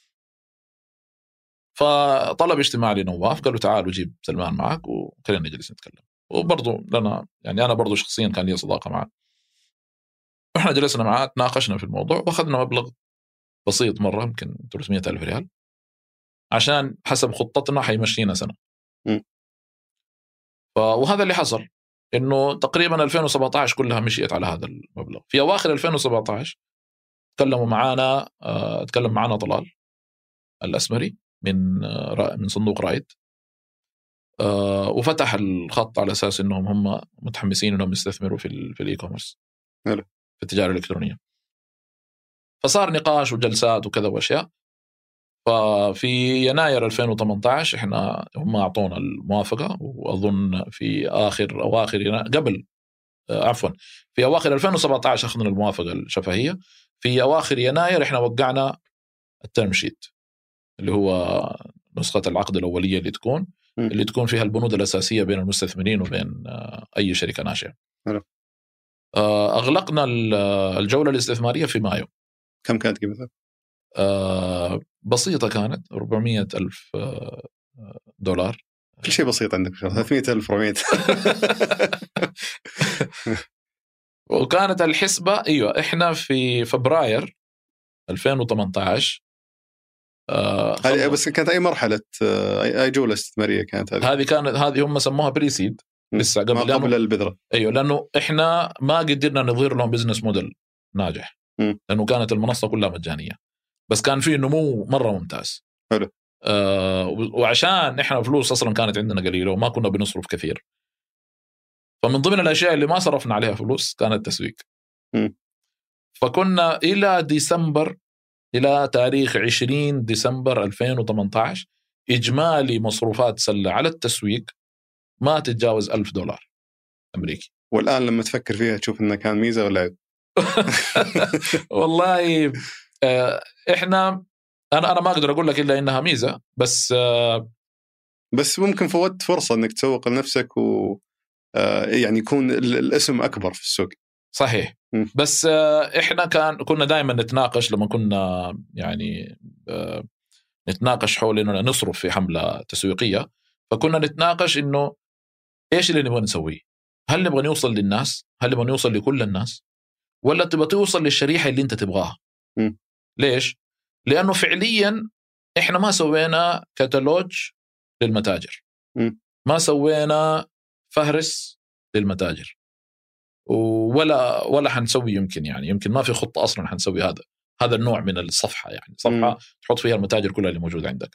فطلب اجتماع لنواف، قال له تعالوا جيب سلمان معك وخلينا نجلس نتكلم، وبرضه لنا يعني أنا برضه شخصيا كان لي صداقة معه، وإحنا جلسنا معاه تناقشنا في الموضوع وأخذنا مبلغ بسيط مرة يمكن ثلاثمية ألف ريال عشان حسب خطتنا حيمشينا سنة. م. وهذا اللي حصل، إنه تقريبا ألفين وسبعة عشر كلها مشيت على هذا المبلغ. في أواخر ألفين وسبعة عشر تكلموا معنا اه تكلم معنا طلال الأسمري من من صندوق رايد اه وفتح الخط على أساس إنهم هم متحمسين إنهم يستثمروا في في الإي كوميرس في التجارة الإلكترونية. فصار نقاش وجلسات وكذا وأشياء. ففي يناير ألفين وثمانية عشر إحنا هم أعطونا الموافقة، وأظن في آخر أواخر يناير قبل آه عفوا في أواخر ألفين وسبعة عشر أخذنا الموافقة الشفهية. في أواخر يناير إحنا وقعنا التيرم شيت اللي هو نسخة العقد الأولية اللي تكون م. اللي تكون فيها البنود الأساسية بين المستثمرين وبين آه أي شركة ناشئة. آه أغلقنا الجولة الاستثمارية في مايو. كم كانت قيمتها؟ آه بسيطة، كانت أربعمية ألف آه دولار. كل شيء بسيط عندك، ثلاثمية ألف أربعمية. وكانت الحسبة أيوة إحنا في فبراير ألفين وثمانية عشر آه هذه بس كانت أي مرحلة آه أي جولة استثمارية كانت هذه؟ هذه كانت هذه هم سموها بريسيد لسه قبل, قبل البذرة. أيوة لأنه إحنا ما قدرنا نظهر لهم بزنس موديل ناجح م. لأنه كانت المنصة كلها مجانية. بس كان فيه نمو مرة ممتاز. حلو. آه وعشان إحنا فلوس أصلا كانت عندنا قليلة وما كنا بنصرف كثير، فمن ضمن الأشياء اللي ما صرفنا عليها فلوس كانت التسويق. م. فكنا إلى ديسمبر، إلى تاريخ عشرين ديسمبر ألفين وثمانية عشر إجمالي مصروفات سلة على التسويق ما تتجاوز ألف دولار أمريكي. والآن لما تفكر فيها تشوف إنه كان ميزة ولا عيب؟ والله إحنا أنا أنا ما أقدر أقول لك إلا إنها ميزة، بس بس ممكن فوت فرصة إنك تسوق لنفسك و يعني يكون الاسم أكبر في السوق. صحيح. م. بس إحنا كان كنا دائما نتناقش لما كنا يعني نتناقش حول إنه نصرف في حملة تسويقية، فكنا نتناقش إنه إيش اللي نبغى نسويه؟ هل نبغى نوصل للناس؟ هل نبغى نوصل لكل الناس؟ ولا تبغى توصل للشريحة اللي أنت تبغاها؟ م. ليش؟ لأنه فعليا إحنا ما سوينا كتالوج للمتاجر، م. ما سوينا فهرس للمتاجر، ولا ولا حنسوي يمكن يعني يمكن ما في خطة أصلا حنسوي هذا هذا النوع من الصفحة، يعني صفحة م. تحط فيها المتاجر كلها اللي موجودة عندك.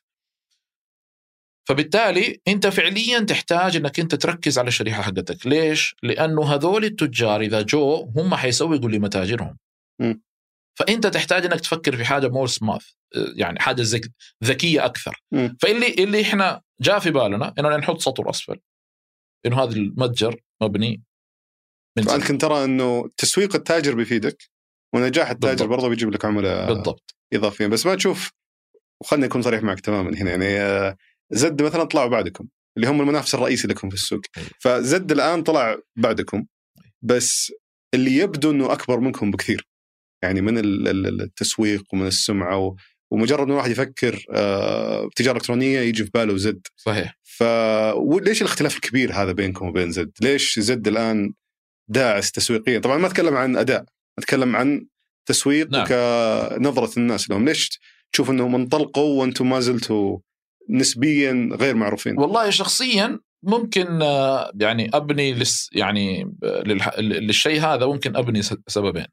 فبالتالي أنت فعليا تحتاج أنك أنت تركز على الشريحة حقتك. ليش؟ لأنه هذول التجار إذا جو هم حيسوقوا لمتاجرهم، م. فأنت تحتاج أنك تفكر في حاجة مور سماث، يعني حاجة زك... ذكية أكثر. م. فاللي اللي إحنا جاء في بالنا إنه نحط سطر أسفل إنه هذا المتجر مبني من فأنت كنت ترى إنه تسويق التاجر بيفيدك ونجاح التاجر برضه بيجيب لك عملاء بالضبط إضافية. بس ما تشوف، وخلني أكون صريح معك تماما هنا، يعني زد مثلا طلعوا بعدكم اللي هم المنافس الرئيسي لكم في السوق، فزد الآن طلع بعدكم، بس اللي يبدو إنه أكبر منكم بكثير يعني من التسويق ومن السمعة، ومجرد ما واحد يفكر بتجارة إلكترونية يجي في باله زد. صحيح. فليش الاختلاف الكبير هذا بينكم وبين زد؟ ليش زد الآن داعس تسويقيا؟ طبعا ما أتكلم عن أداء، أتكلم عن تسويق. نعم. كنظرة الناس لهم، ليش تشوف أنهم انطلقوا وأنتم ما زلتوا نسبيا غير معروفين؟ والله شخصيا ممكن يعني أبني لس يعني للشيء هذا ممكن أبني سببين.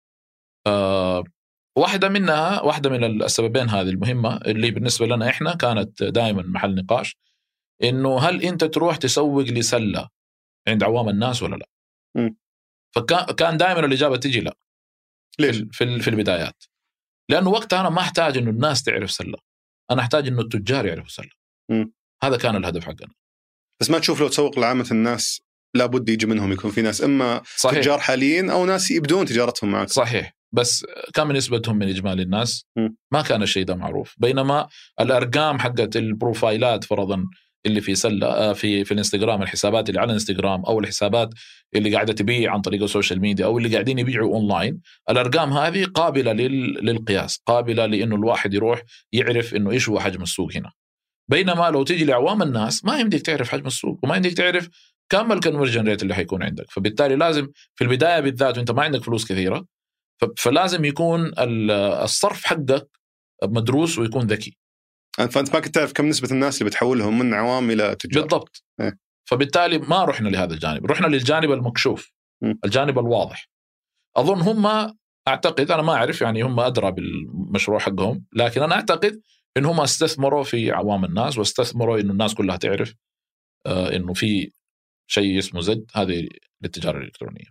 أه واحدة منها واحدة من السببين هذه المهمة اللي بالنسبة لنا إحنا كانت دائما محل نقاش، إنه هل أنت تروح تسوق لسلة عند عوام الناس ولا لا؟ م. فكان دائما الإجابة تيجي لا. ليش؟ في في البدايات، لأنه وقتها أنا ما أحتاج إنه الناس تعرف سلة، أنا أحتاج إنه التجار يعرفوا سلة. م. هذا كان الهدف حقنا. بس ما تشوف لو تسوق لعامة الناس لابد يجي منهم يكون في ناس إما صحيح. تجار حاليين أو ناس يبدون تجارتهم معك. صحيح. بس كم نسبتهم من إجمالي الناس؟ م. ما كان الشيء ده معروف. بينما الأرقام حقت البروفايلات فرضا اللي في سلة في في الانستغرام، الحسابات اللي على الانستغرام أو الحسابات اللي قاعدة تبيع عن طريق السوشيال ميديا أو اللي قاعدين يبيعوا أونلاين، الأرقام هذه قابلة للقياس، قابلة لأنه الواحد يروح يعرف إنه إيش هو حجم السوق هنا. بينما لو تيجي لعوام الناس ما يمديك تعرف حجم السوق وما يمديك تعرف كم الكونفرجن ريت اللي حيكون عندك. فبالتالي لازم في البداية بالذات وانت ما عندك فلوس كثيرة، فلازم يكون الصرف حقك مدروس ويكون ذكي. فأنت ما كنت تعرف كم نسبة الناس اللي بتحولهم من عوام إلى تجار. بالضبط. إيه؟ فبالتالي ما رحنا لهذا الجانب، رحنا للجانب المكشوف، م. الجانب الواضح. أظن هم أعتقد، أنا ما أعرف يعني هم أدرى بالمشروع حقهم، لكن أنا أعتقد إن هم استثمروا في عوام الناس واستثمروا إنه الناس كلها تعرف آه إنه في شيء اسمه زد هذه للتجارة الإلكترونية،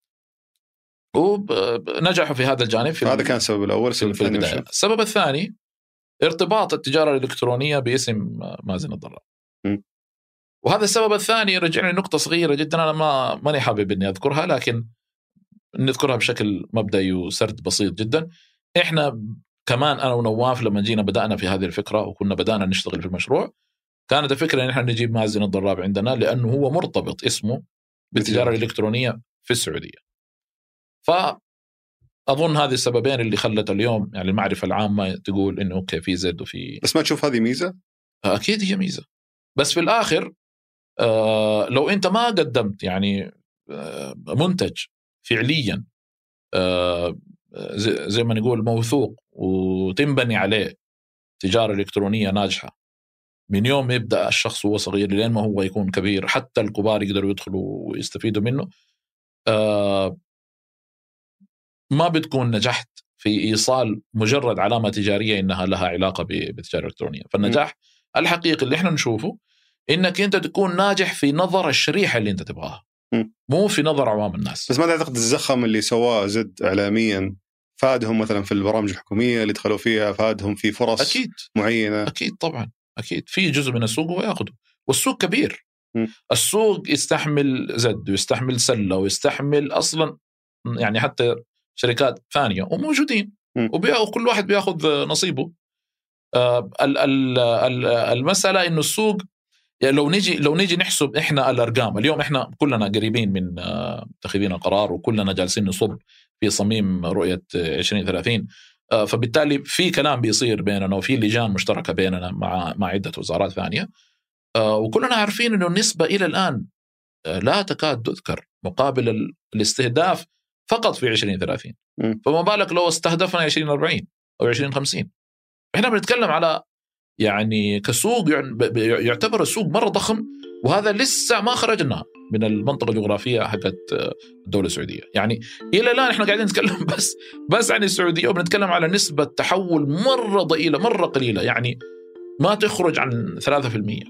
ونجحوا في هذا الجانب. في هذا كان السبب الأول. في, في البداية. السبب الثاني ارتباط التجارة الإلكترونية باسم مازن الضراب. م. وهذا السبب الثاني رجعني نقطة صغيرة جدا أنا ما ماني حابب إني أذكرها، لكن نذكرها بشكل مبدئي وسرد بسيط جدا. إحنا كمان أنا ونواف لما جينا بدأنا في هذه الفكرة وكنا بدأنا نشتغل في المشروع، كانت الفكرة إن إحنا نجيب مازن الضراب عندنا لأنه هو مرتبط اسمه بالتجارة الإلكترونية في السعودية. فأظن هذه السببين اللي خلت اليوم يعني المعرفة العامة تقول إنه أوكي في زد وفي. بس ما تشوف هذه ميزة؟ أكيد هي ميزة، بس في الآخر آه لو أنت ما قدمت يعني آه منتج فعليا آه زي, زي ما نقول موثوق وتنبني عليه تجارة إلكترونية ناجحة من يوم يبدأ الشخص هو صغير لين ما هو يكون كبير، حتى الكبار يقدروا يدخلوا ويستفيدوا منه، آه ما بتكون نجحت في إيصال مجرد علامة تجارية إنها لها علاقة بالتجارة الإلكترونية. فالنجاح م. الحقيقي اللي إحنا نشوفه إنك أنت تكون ناجح في نظر الشريحة اللي أنت تبغاها، م. مو في نظر عوام الناس. بس ما تعتقد الزخم اللي سواه زد إعلاميا فادهم مثلا في البرامج الحكومية اللي دخلوا فيها، فادهم في فرص أكيد. معينة؟ أكيد طبعا، أكيد في جزء من السوق هو يأخذه، والسوق كبير. م. السوق يستحمل زد ويستحمل سلة ويستحمل أصلا يعني حتى شركات ثانية وموجودين، وكل واحد بياخذ نصيبه. آه المسألة إنه السوق يعني لو نيجي لو نيجي نحسب إحنا الأرقام اليوم، إحنا كلنا قريبين من متخذين القرار وكلنا جالسين نصب في صميم رؤية عشرين ثلاثين. آه فبالتالي في كلام بيصير بيننا وفي لجان مشتركة بيننا مع مع عدة وزارات ثانية، آه وكلنا عارفين إنه النسبة إلى الآن آه لا تكاد تذكر مقابل الاستهداف فقط في عشرين ثلاثين. فما بالك لو استهدفنا عشرين أربعين أو عشرين خمسين. إحنا بنتكلم على يعني كسوق يعتبر السوق مرة ضخم، وهذا لسه ما خرجنا من المنطقة الجغرافية حقت الدولة السعودية. يعني إلى الآن إحنا قاعدين نتكلم بس بس عن السعودية، وبنتكلم على نسبة تحول مرة ضئيلة مرة قليلة، يعني ما تخرج عن ثلاثة في المية.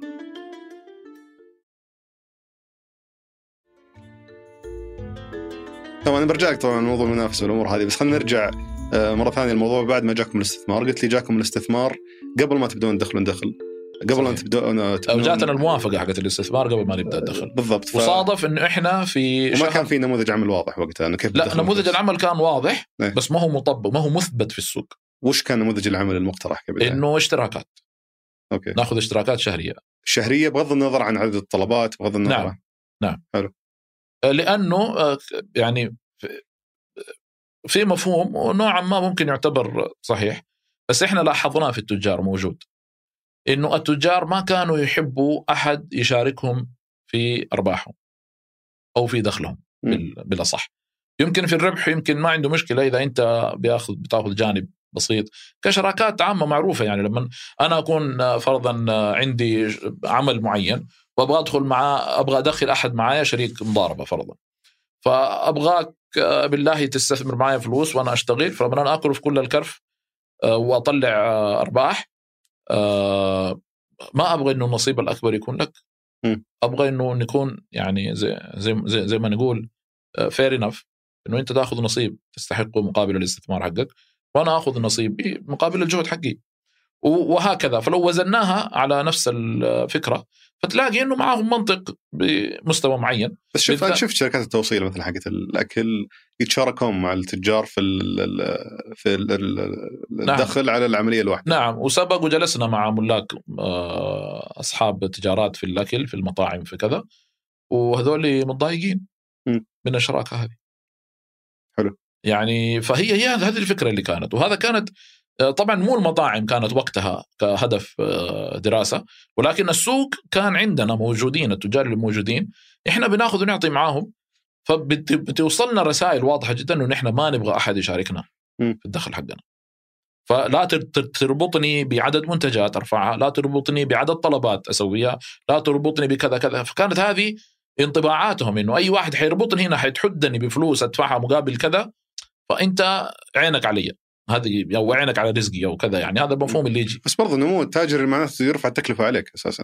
طبعا برجع لك طبعا موضوع المنافسة والأمور هذه، بس خلينا نرجع مرة ثانية الموضوع بعد ما جاكم الاستثمار. قلت لي جاكم الاستثمار قبل ما تبدون تدخلون دخل، قبل أن تبدون أو جاتنا الموافقة حقت الاستثمار قبل ما نبدأ الدخل بالضبط. ف... وصادف إنه إحنا في وما كان في نموذج عمل واضح وقتها أنه كيف لا نموذج العمل كان واضح نه. بس ما هو مطبق، ما هو مثبت في السوق. وش كان نموذج العمل المقترح كبداية؟ إنه اشتراكات. أوكي. نأخذ اشتراكات شهرية شهرية بغض النظر عن عدد الطلبات، بغض النظر. نعم نعم. حلو. لأنه يعني في مفهوم ونوعا ما ممكن يعتبر صحيح، بس إحنا لاحظناه في التجار موجود، إنه التجار ما كانوا يحبوا أحد يشاركهم في أرباحهم أو في دخلهم بلا صح. يمكن في الربح يمكن ما عنده مشكلة إذا أنت بياخذ بتاخذ جانب بسيط كشراكات عامة معروفة. يعني لما أنا أكون فرضا عندي عمل معين وأبغى أدخل معاه، أبغى أدخل أحد معايا شريك مضاربة فرضا، فأبغاك بالله تستثمر معايا فلوس وأنا أشتغل، فلما أنا أكل في كل الكرف وأطلع أرباح، ما أبغى إنه النصيب الأكبر يكون لك، أبغى إنه نكون يعني زي زي زي, زي ما نقول fair enough، إنه أنت تأخذ نصيب تستحقه مقابل الاستثمار حقك، وأنا أخذ نصيبي مقابل الجهد حقي، وهكذا. فلو وزناها على نفس الفكرة فتلاقي إنه معهم منطق بمستوى معين. بس شوف أنا شفت شركات التوصيل مثل حقت الأكل يتشاركون مع التجار في ال في ال الدخل نعم. على العملية الواحدة. نعم، وسبق وجلسنا مع ملاك أصحاب تجارات في الأكل في المطاعم في كذا، وهذول متضايقين من الشراكة هذه. حلو. يعني فهي هي هذه الفكرة اللي كانت، وهذا كانت طبعا مو المطاعم كانت وقتها كهدف دراسة، ولكن السوق كان عندنا موجودين التجار اللي موجودين، إحنا بناخذ ونعطي معاهم، فبتوصلنا رسائل واضحة جدا إنه نحن ما نبغى أحد يشاركنا في الدخل حقنا. فلا تربطني بعدد منتجات أرفعها، لا تربطني بعدد طلبات أسويها، لا تربطني بكذا كذا. فكانت هذه انطباعاتهم إنه أي واحد حيربطني هنا حيتحدني بفلوس أدفعها مقابل كذا، فأنت عينك علي، هذه أو عينك على رزقي أو كذا. يعني هذا المفهوم اللي يجي. بس برضو نمو التاجر معناته يرفع التكلفة عليك أساسا.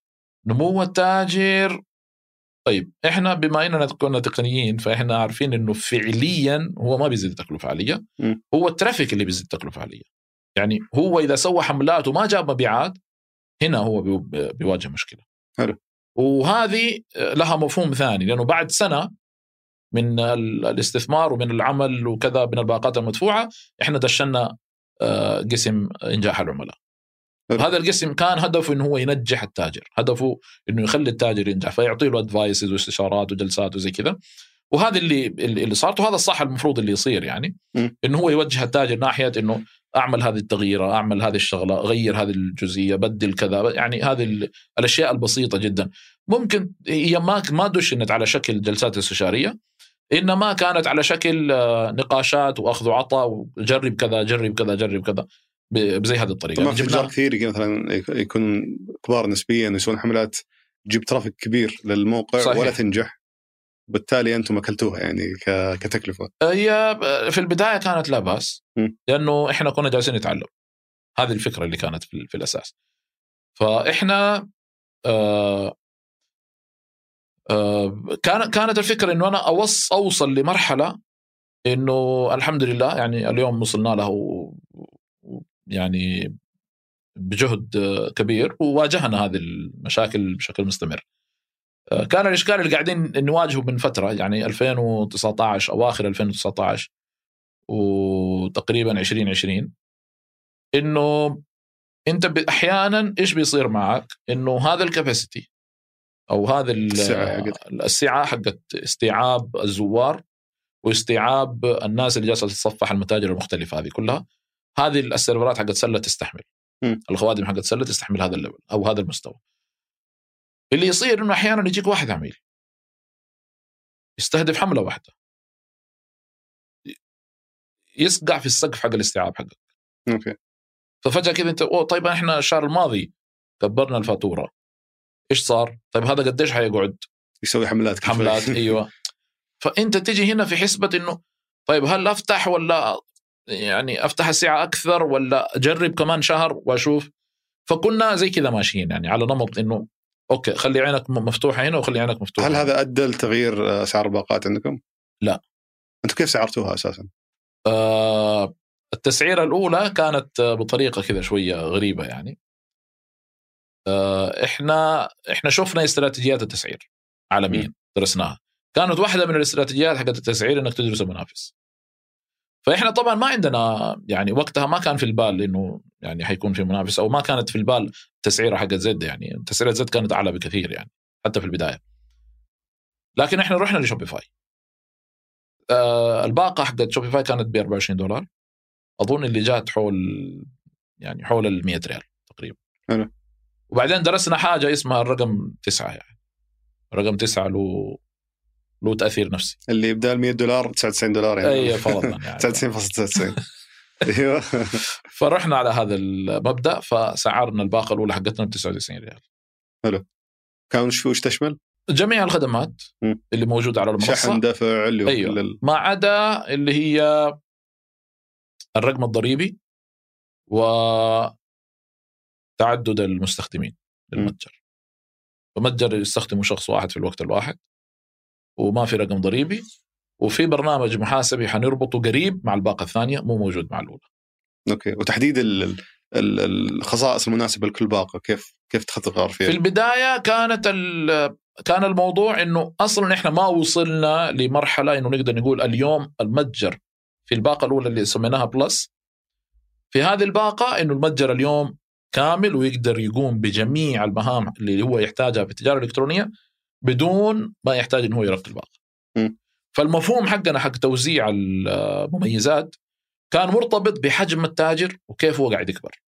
نمو التاجر، طيب إحنا بما إننا كنا تقنيين فإحنا عارفين إنه فعليا هو ما بيزيد التكلفة عليه، هو الترافيك اللي بيزيد التكلفة عليه. يعني هو إذا سوى حملات وما جاب مبيعات هنا هو بيواجه مشكلة. حلو. وهذه لها مفهوم ثاني، لأنه بعد سنة من الاستثمار ومن العمل وكذا من الباقات المدفوعة إحنا دشنا قسم إنجاح العملاء. هذا القسم كان هدفه إنه هو ينجح التاجر، هدفه إنه يخلي التاجر ينجح، فيعطي له أدفايسز واستشارات وجلسات وزي كذا. وهذا اللي اللي صارت، وهذا الصح المفروض اللي يصير، يعني م. إنه هو يوجه التاجر ناحية إنه أعمل هذه التغييرة، أعمل هذه الشغلة، غير هذه الجزئية، بدل كذا. يعني هذه الأشياء البسيطة جدا ممكن هي ما ما دشنت على شكل جلسات استشارية، إنما كانت على شكل نقاشات وأخذ وعطاء، وجرب كذا جرب كذا جرب كذا بزي هذه الطريقة. طبعا في تجار كثير مثلا يكون كبار نسبيا يسوون حملات تجيب ترافيك كبير للموقع صحيح. ولا تنجح، بالتالي أنتم أكلتوها يعني كتكلفة. هي في البداية كانت لا بأس، لأنه إحنا كنا جالسين نتعلم. هذه الفكرة اللي كانت في, في الأساس. فإحنا آه آه كان كانت الفكرة إنه أنا أوص أوصل لمرحلة إنه الحمد لله يعني اليوم وصلنا له يعني بجهد كبير، وواجهنا هذه المشاكل بشكل مستمر. كان الإشكال اللي قاعدين نواجهه من فترة يعني ألفين وتسعة عشر أواخر ألفين وتسعة عشر وتقريبا عشرين عشرين، إنه أنت أحيانا إيش بيصير معك، إنه هذا الكاباسيتي أو هذا السعة حقت استيعاب الزوار واستيعاب الناس اللي جالسة تتصفح المتاجر المختلفة هذه كلها، هذه السيرفرات حقت سلة تستحمل، م. الخوادم حقت سلة تستحمل هذا الليفل أو هذا المستوى. اللي يصير إنه أحيانا يجيك واحد عميل يستهدف حملة واحدة يسقع في السقف حق الاستيعاب حقك. أوكي. ففجأة كذا أنت أوه طيب إحنا الشهر الماضي كبرنا الفاتورة، إيش صار؟ طيب هذا قديش حيقعد يسوي حملات حملات أيوة. فأنت تيجي هنا في حسبة إنه طيب هل أفتح ولا يعني أفتح الساعة أكثر ولا أجرب كمان شهر وأشوف. فكنا زي كذا ماشيين يعني على نمط إنه أوكي خلي عينك مفتوحة هنا وخلي عينك مفتوحة. هل هذا أدى لتغيير أسعار الباقات عندكم؟ لا. أنتوا كيف سعرتوها أساساً؟ آه التسعيرة الأولى كانت بطريقة كذا شوية غريبة يعني. آه إحنا إحنا شفنا استراتيجيات التسعير عالميا، درسناها. كانت واحدة من الاستراتيجيات حقت التسعير إنك تدرس المنافس. فإحنا طبعا ما عندنا يعني وقتها ما كان في البال إنه يعني حيكون في منافس، أو ما كانت في البال تسعيرة حقت زد، يعني تسعيرة زد كانت أعلى بكثير يعني حتى في البداية. لكن إحنا رحنا لشوبيفاي. آه الباقة حقت شوبيفاي كانت ب أربعة وعشرين دولار أظن، اللي جات حول يعني حول المية ريال تقريبا. أنا. وبعدين درسنا حاجة اسمها الرقم تسعة، يعني رقم تسعة له له تأثير نفسي، اللي يبدأ المية دولار تسعة وتسعين دولار يعني. أي فرضا يعني تسعة وتسعين فاصلة تسعة وتسعين. أيوة. فرحنا على هذا المبدأ، فسعرنا الباقة الأولى حقتنا ب تسعة وتسعين ريال. حلو. كان شو وش تشمل؟ جميع الخدمات م. اللي موجودة على المنصة، شحن دفع اللي أيوة. ال... ما عدا اللي هي الرقم الضريبي وتعدد المستخدمين للمتجر. فمتجر يستخدمه شخص واحد في الوقت الواحد، وما في رقم ضريبي، وفي برنامج محاسبي حنربطه قريب مع الباقة الثانية مو موجود مع الأولى. أوكي. وتحديد ال ال الخصائص المناسبة لكل باقة كيف كيف تخطط قرار فيها؟ في البداية كانت كان الموضوع إنه أصلاً إحنا ما وصلنا لمرحلة إنه نقدر نقول اليوم المتجر في الباقة الأولى اللي سميناها بلس، في هذه الباقة إنه المتجر اليوم كامل ويقدر يقوم بجميع المهام اللي هو يحتاجها في التجارة الإلكترونية بدون ما يحتاج إنه هو يرقي الباقة. م. فالمفهوم حقنا حق توزيع المميزات كان مرتبط بحجم التاجر وكيف هو قاعد يكبر.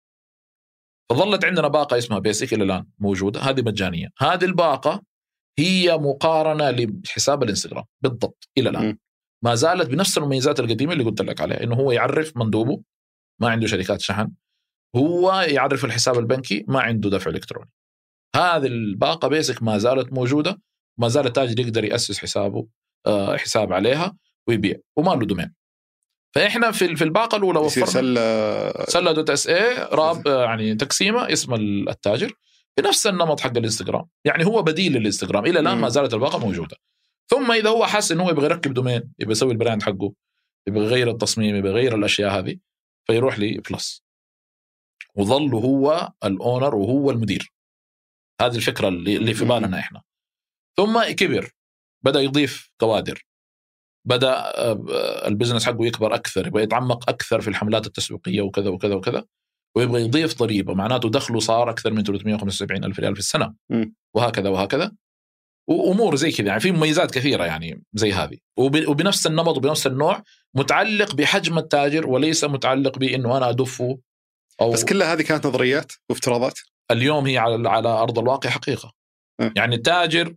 فظلت عندنا باقة اسمها بيسك إلى الآن موجودة، هذه مجانية. هذه الباقة هي مقارنة لحساب الانستغرام بالضبط إلى الآن. م. ما زالت بنفس المميزات القديمة اللي قلت لك عليها، إنه هو يعرف مندوبه ما عنده شركات شحن، هو يعرف الحساب البنكي ما عنده دفع إلكتروني. هذه الباقة بيسك ما زالت موجودة، ما زال التاجر يقدر يأسس حسابه آه حساب عليها ويبيع وما له دومين. فإحنا في في الباقة الأولى وفرنا سلة سلة دوت اس اي راب يعني تقسيمة اسم التاجر بنفس النمط حق الانستغرام، يعني هو بديل للانستغرام. إلى الآن ما زالت الباقة موجودة. ثم إذا هو حس إنه هو يبغى يركب دومين، يبغى يسوي البراند حقه، يبغى يغير التصميم، يبغى يغير الأشياء هذه، فيروح لي بلس وظل هو الأونر وهو المدير. هذه الفكرة اللي, اللي في بالنا إحنا. ثم كبر، بدأ يضيف كوادر، بدأ البزنس حقه يكبر أكثر، يبغى يتعمق أكثر في الحملات التسويقية وكذا وكذا وكذا، ويبغى يضيف ضريبة، معناته دخله صار أكثر من ثلاثمائة وخمسة وسبعين ألف ريال في السنة، وهكذا وهكذا، وأمور زي كذا. يعني في مميزات كثيرة يعني زي هذه، وبنفس النمط وبنفس النوع، متعلق بحجم التاجر وليس متعلق بأنه أنا أدفه أو. بس كلها هذه كانت نظريات وافتراضات، اليوم هي على على أرض الواقع حقيقة. م. يعني التاجر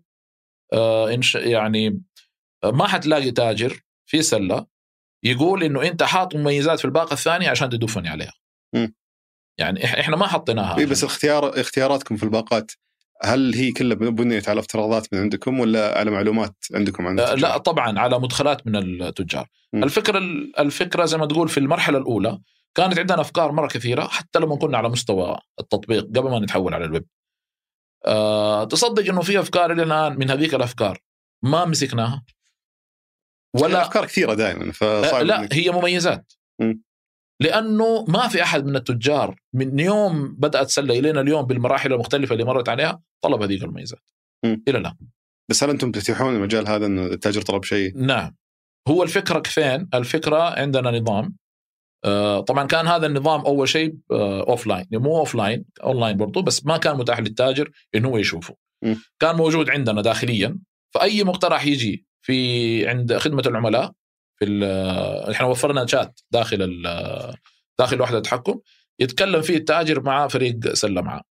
آه يعني ما حتلاقي تاجر في سلة يقول إنه أنت حاط مميزات في الباقة الثانية عشان تدفني عليها. م. يعني إحنا ما حطيناها. إيه بس الاختيار اختياراتكم في الباقات هل هي كلها بنيت على افتراضات من عندكم ولا على معلومات عندكم عن التجار؟ لا طبعا على مدخلات من التجار. م. الفكرة الفكرة زي ما تقول في المرحلة الأولى كانت عندنا أفكار مرة كثيرة، حتى لما كنا على مستوى التطبيق قبل ما نتحول على الويب. أه تصدق إنه في أفكار إلى الآن من هذيك الأفكار ما مسكناها ولا أفكار كثيرة دائما فصعب. لا هي مميزات. م. لأنه ما في أحد من التجار من يوم بدأت سلة إلينا اليوم بالمراحل المختلفة اللي مرت عليها طلب هذه المميزات م. إلى الآن. بس هل أنتم تفتحون المجال هذا أن التاجر طلب شيء؟ نعم. هو الفكرة كفين؟ الفكرة عندنا نظام آه طبعا كان هذا النظام أول شيء آه أوفلاين، مو أوفلاين أونلاين برضو، بس ما كان متاح للتاجر إنه هو يشوفه. م. كان موجود عندنا داخليا، فأي مقترح يجي في عند خدمة العملاء في احنا وفرنا شات داخل داخل وحدة التحكم يتكلم فيه التاجر مع فريق سلة معه،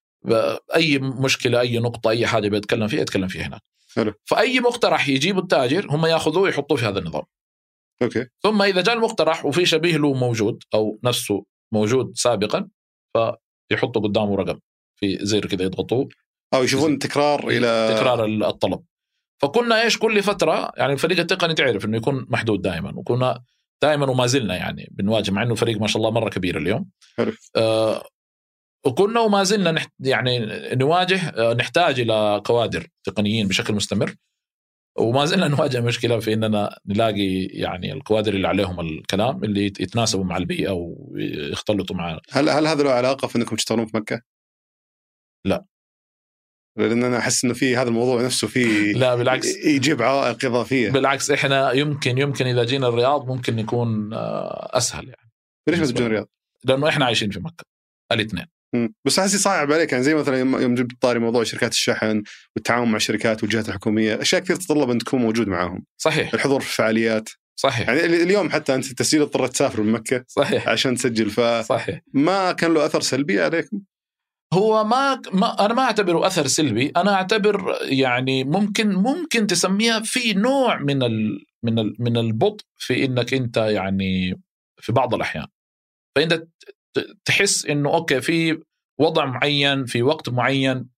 أي مشكلة أي نقطة أي حاجة بيتكلم فيها يتكلم فيها هناك. حلو. فأي مقترح يجيب التاجر هم يأخذوه ويحطوه في هذا النظام. أوكي. ثم إذا جاء المقترح وفي شبيه له موجود أو نفسه موجود سابقا فيحطوا قدامه رقم في زر كده يضغطوه أو يشوفون تكرار إلى تكرار الطلب. فكنا إيش كل فترة يعني الفريق التقني تعرف إنه يكون محدود دائما، وكنا دائما وما زلنا يعني بنواجه مع إنه فريق ما شاء الله مرة كبير اليوم. آه وكنا وما زلنا نحت يعني نواجه آه نحتاج إلى كوادر تقنيين بشكل مستمر، وما زلنا نواجه مشكلة في إننا نلاقي يعني الكوادر اللي عليهم الكلام اللي يتناسبوا مع البيئة ويختلطوا مع. هل هل هذا له علاقة في إنكم تشتغلون في مكة؟ لا، لأن أنا أحس إنه في هذا الموضوع نفسه فيه لا بالعكس يجيب عوائق إضافية. بالعكس إحنا يمكن يمكن إذا جينا الرياض ممكن يكون أسهل يعني. ليش ما تجون الرياض؟ لأنه إحنا عايشين في مكة الاثنين. بس أحس صعب عليك يعني زي مثلا يوم جبت طاري موضوع شركات الشحن والتعاون مع الشركات والجهات الحكومية، أشياء كثير تتطلب أن تكون موجود معهم. صحيح. الحضور في الفعاليات. صحيح. يعني اليوم حتى أنت التسجيل اضطريت تسافر من مكة. صحيح. عشان تسجل ف. صحيح. ما كان له أثر سلبي عليكم؟ هو ما, ما أنا ما أعتبره أثر سلبي، أنا أعتبر يعني ممكن ممكن تسميها في نوع من ال من ال من البطء في إنك أنت يعني في بعض الأحيان فأنت تحس إنه أوكي في وضع معين في وقت معين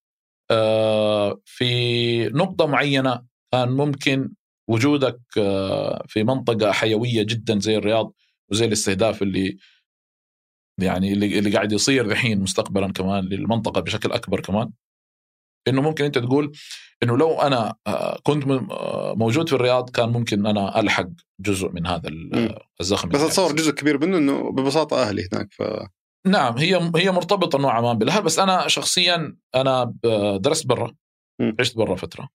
آه في نقطة معينة كان ممكن وجودك آه في منطقة حيوية جدا زي الرياض وزي الاستهداف اللي يعني اللي, اللي قاعد يصير الحين مستقبلا كمان للمنطقة بشكل أكبر كمان، إنه ممكن أنت تقول إنه لو أنا كنت موجود في الرياض كان ممكن أنا ألحق جزء من هذا الزخم. بس أتصور جزء كبير منه إنه ببساطة أهلي هناك ف. نعم هي هي مرتبطة نوعا ما بالأهل، بس أنا شخصيا أنا درست برا، عشت برا فترة،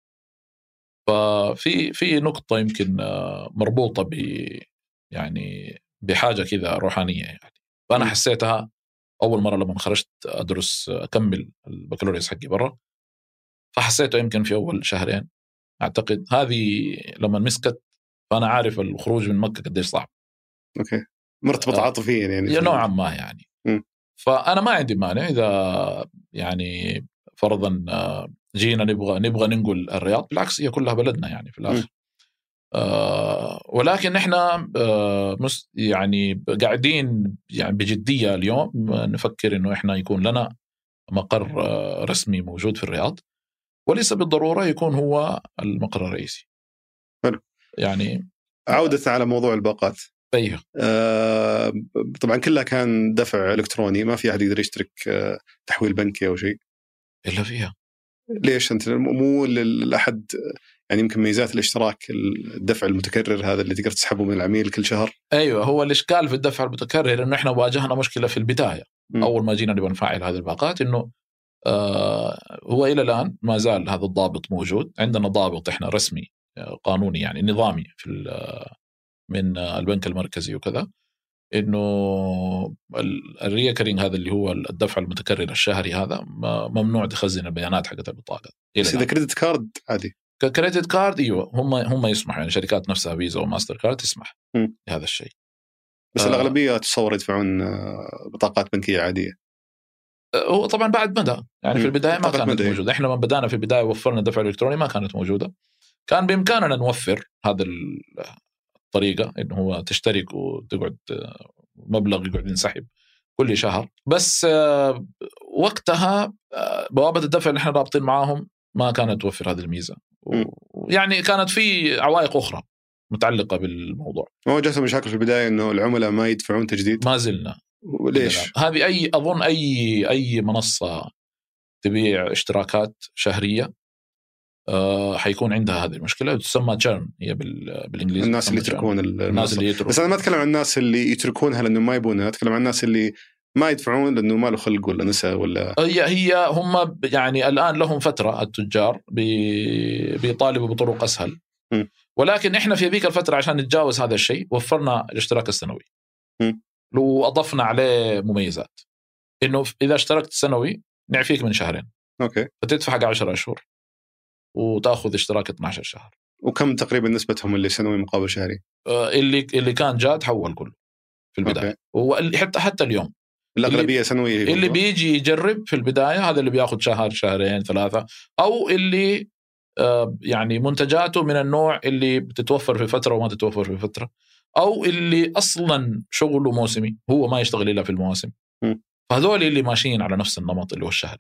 ففي في نقطة يمكن مربوطة ب يعني بحاجة كذا روحانية يعني، فأنا م. حسيتها أول مرة لما خرجت أدرس أكمل البكالوريوس حقي برا، فحسيته يمكن في أول شهرين أعتقد هذه لما مسكت، فأنا عارف الخروج من مكة قديش صعب. أوكي. مرتبط آه عاطفيا يعني نوعا ما يعني م. فأنا ما عندي مانع إذا يعني فرضا جينا نبغى نبغى ننقل الرياض، بالعكس هي كلها بلدنا يعني في الآخر. آه ولكن احنا آه مس يعني قاعدين يعني بجدية اليوم نفكر انه احنا يكون لنا مقر آه رسمي موجود في الرياض، وليس بالضرورة يكون هو المقر الرئيسي. حلو. يعني عودة على موضوع الباقات. ايوه. آه طبعا كلها كان دفع الكتروني، ما في احد يقدر يشترك آه تحويل بنكي او شيء الا فيها. ليش انت مو للاحد يعني يمكن ميزات الاشتراك الدفع المتكرر هذا اللي تقدر تسحبه من العميل كل شهر؟ ايوه هو الاشكال في الدفع المتكرر انه احنا واجهنا مشكله في البدايه م. اول ما جينا نبغى نفعل هذه الباقات، انه آه هو الى الان ما زال هذا الضابط موجود عندنا، ضابط احنا رسمي قانوني يعني نظامي في من البنك المركزي وكذا، انه الريكرينج هذا اللي هو الدفع المتكرر الشهري هذا ممنوع تخزن البيانات حقت البطاقه. بس اذا كريدت كارد عادي. كريدت كارد ايوه هم هم يسمحوا يعني شركات نفسها فيزا وماستر كارد تسمح م. بهذا الشيء. بس آه الاغلبيه تصور يدفعون بطاقات بنكيه عاديه. هو طبعا بعد مدى يعني م. في البدايه ما كانت موجوده، احنا لما بدانا في البدايه وفرنا الدفع الالكتروني ما كانت موجوده، كان بامكاننا نوفر هذا الطريقه انه هو تشترك وتقعد مبلغ يقعد ينسحب كل شهر. بس وقتها بوابة الدفع اللي احنا رابطين معاهم ما كانت توفر هذه الميزة، يعني كانت في عوائق أخرى متعلقة بالموضوع. واجهتوا مشاكل في البداية إنه العملاء ما يدفعون تجديد؟ ما زلنا. وليش؟ هذه أي أظن أي أي منصة تبيع اشتراكات شهرية آه حيكون عندها هذه المشكلة، تسمى تشيرن هي بالإنجليزي. الناس اللي يتركون الناس اللي يتركون. بس أنا ما أتكلم عن الناس اللي يتركونها لأنه ما يبونها، أتكلم عن الناس اللي ما يدفعون لأنه ما له خلق ولا نسى ولا. هي هي هم يعني الآن لهم فترة التجار بيطالبوا بطرق أسهل، م. ولكن إحنا في ذيك الفترة عشان نتجاوز هذا الشيء وفرنا الاشتراك السنوي، م. لو أضفنا عليه مميزات إنه إذا اشتركت سنوي نعفيك من شهرين، أوكي، فتدفع حق عشرة أشهر وتأخذ اشتراك اثنا عشر شهر. وكم تقريبا نسبتهم اللي سنوي مقابل شهري؟ آه اللي اللي كان جاد حول كله في البداية، وحتى حتى اليوم الأغلبية اللي سنوية. اللي بيجي يجرب في البداية هذا اللي بياخد شهر شهرين ثلاثة، أو اللي آه يعني منتجاته من النوع اللي بتتوفر في فترة وما تتوفر في فترة، أو اللي أصلا شغله موسمي هو ما يشتغل إلا في المواسم، م. فهذول اللي ماشيين على نفس النمط اللي هو الشهري.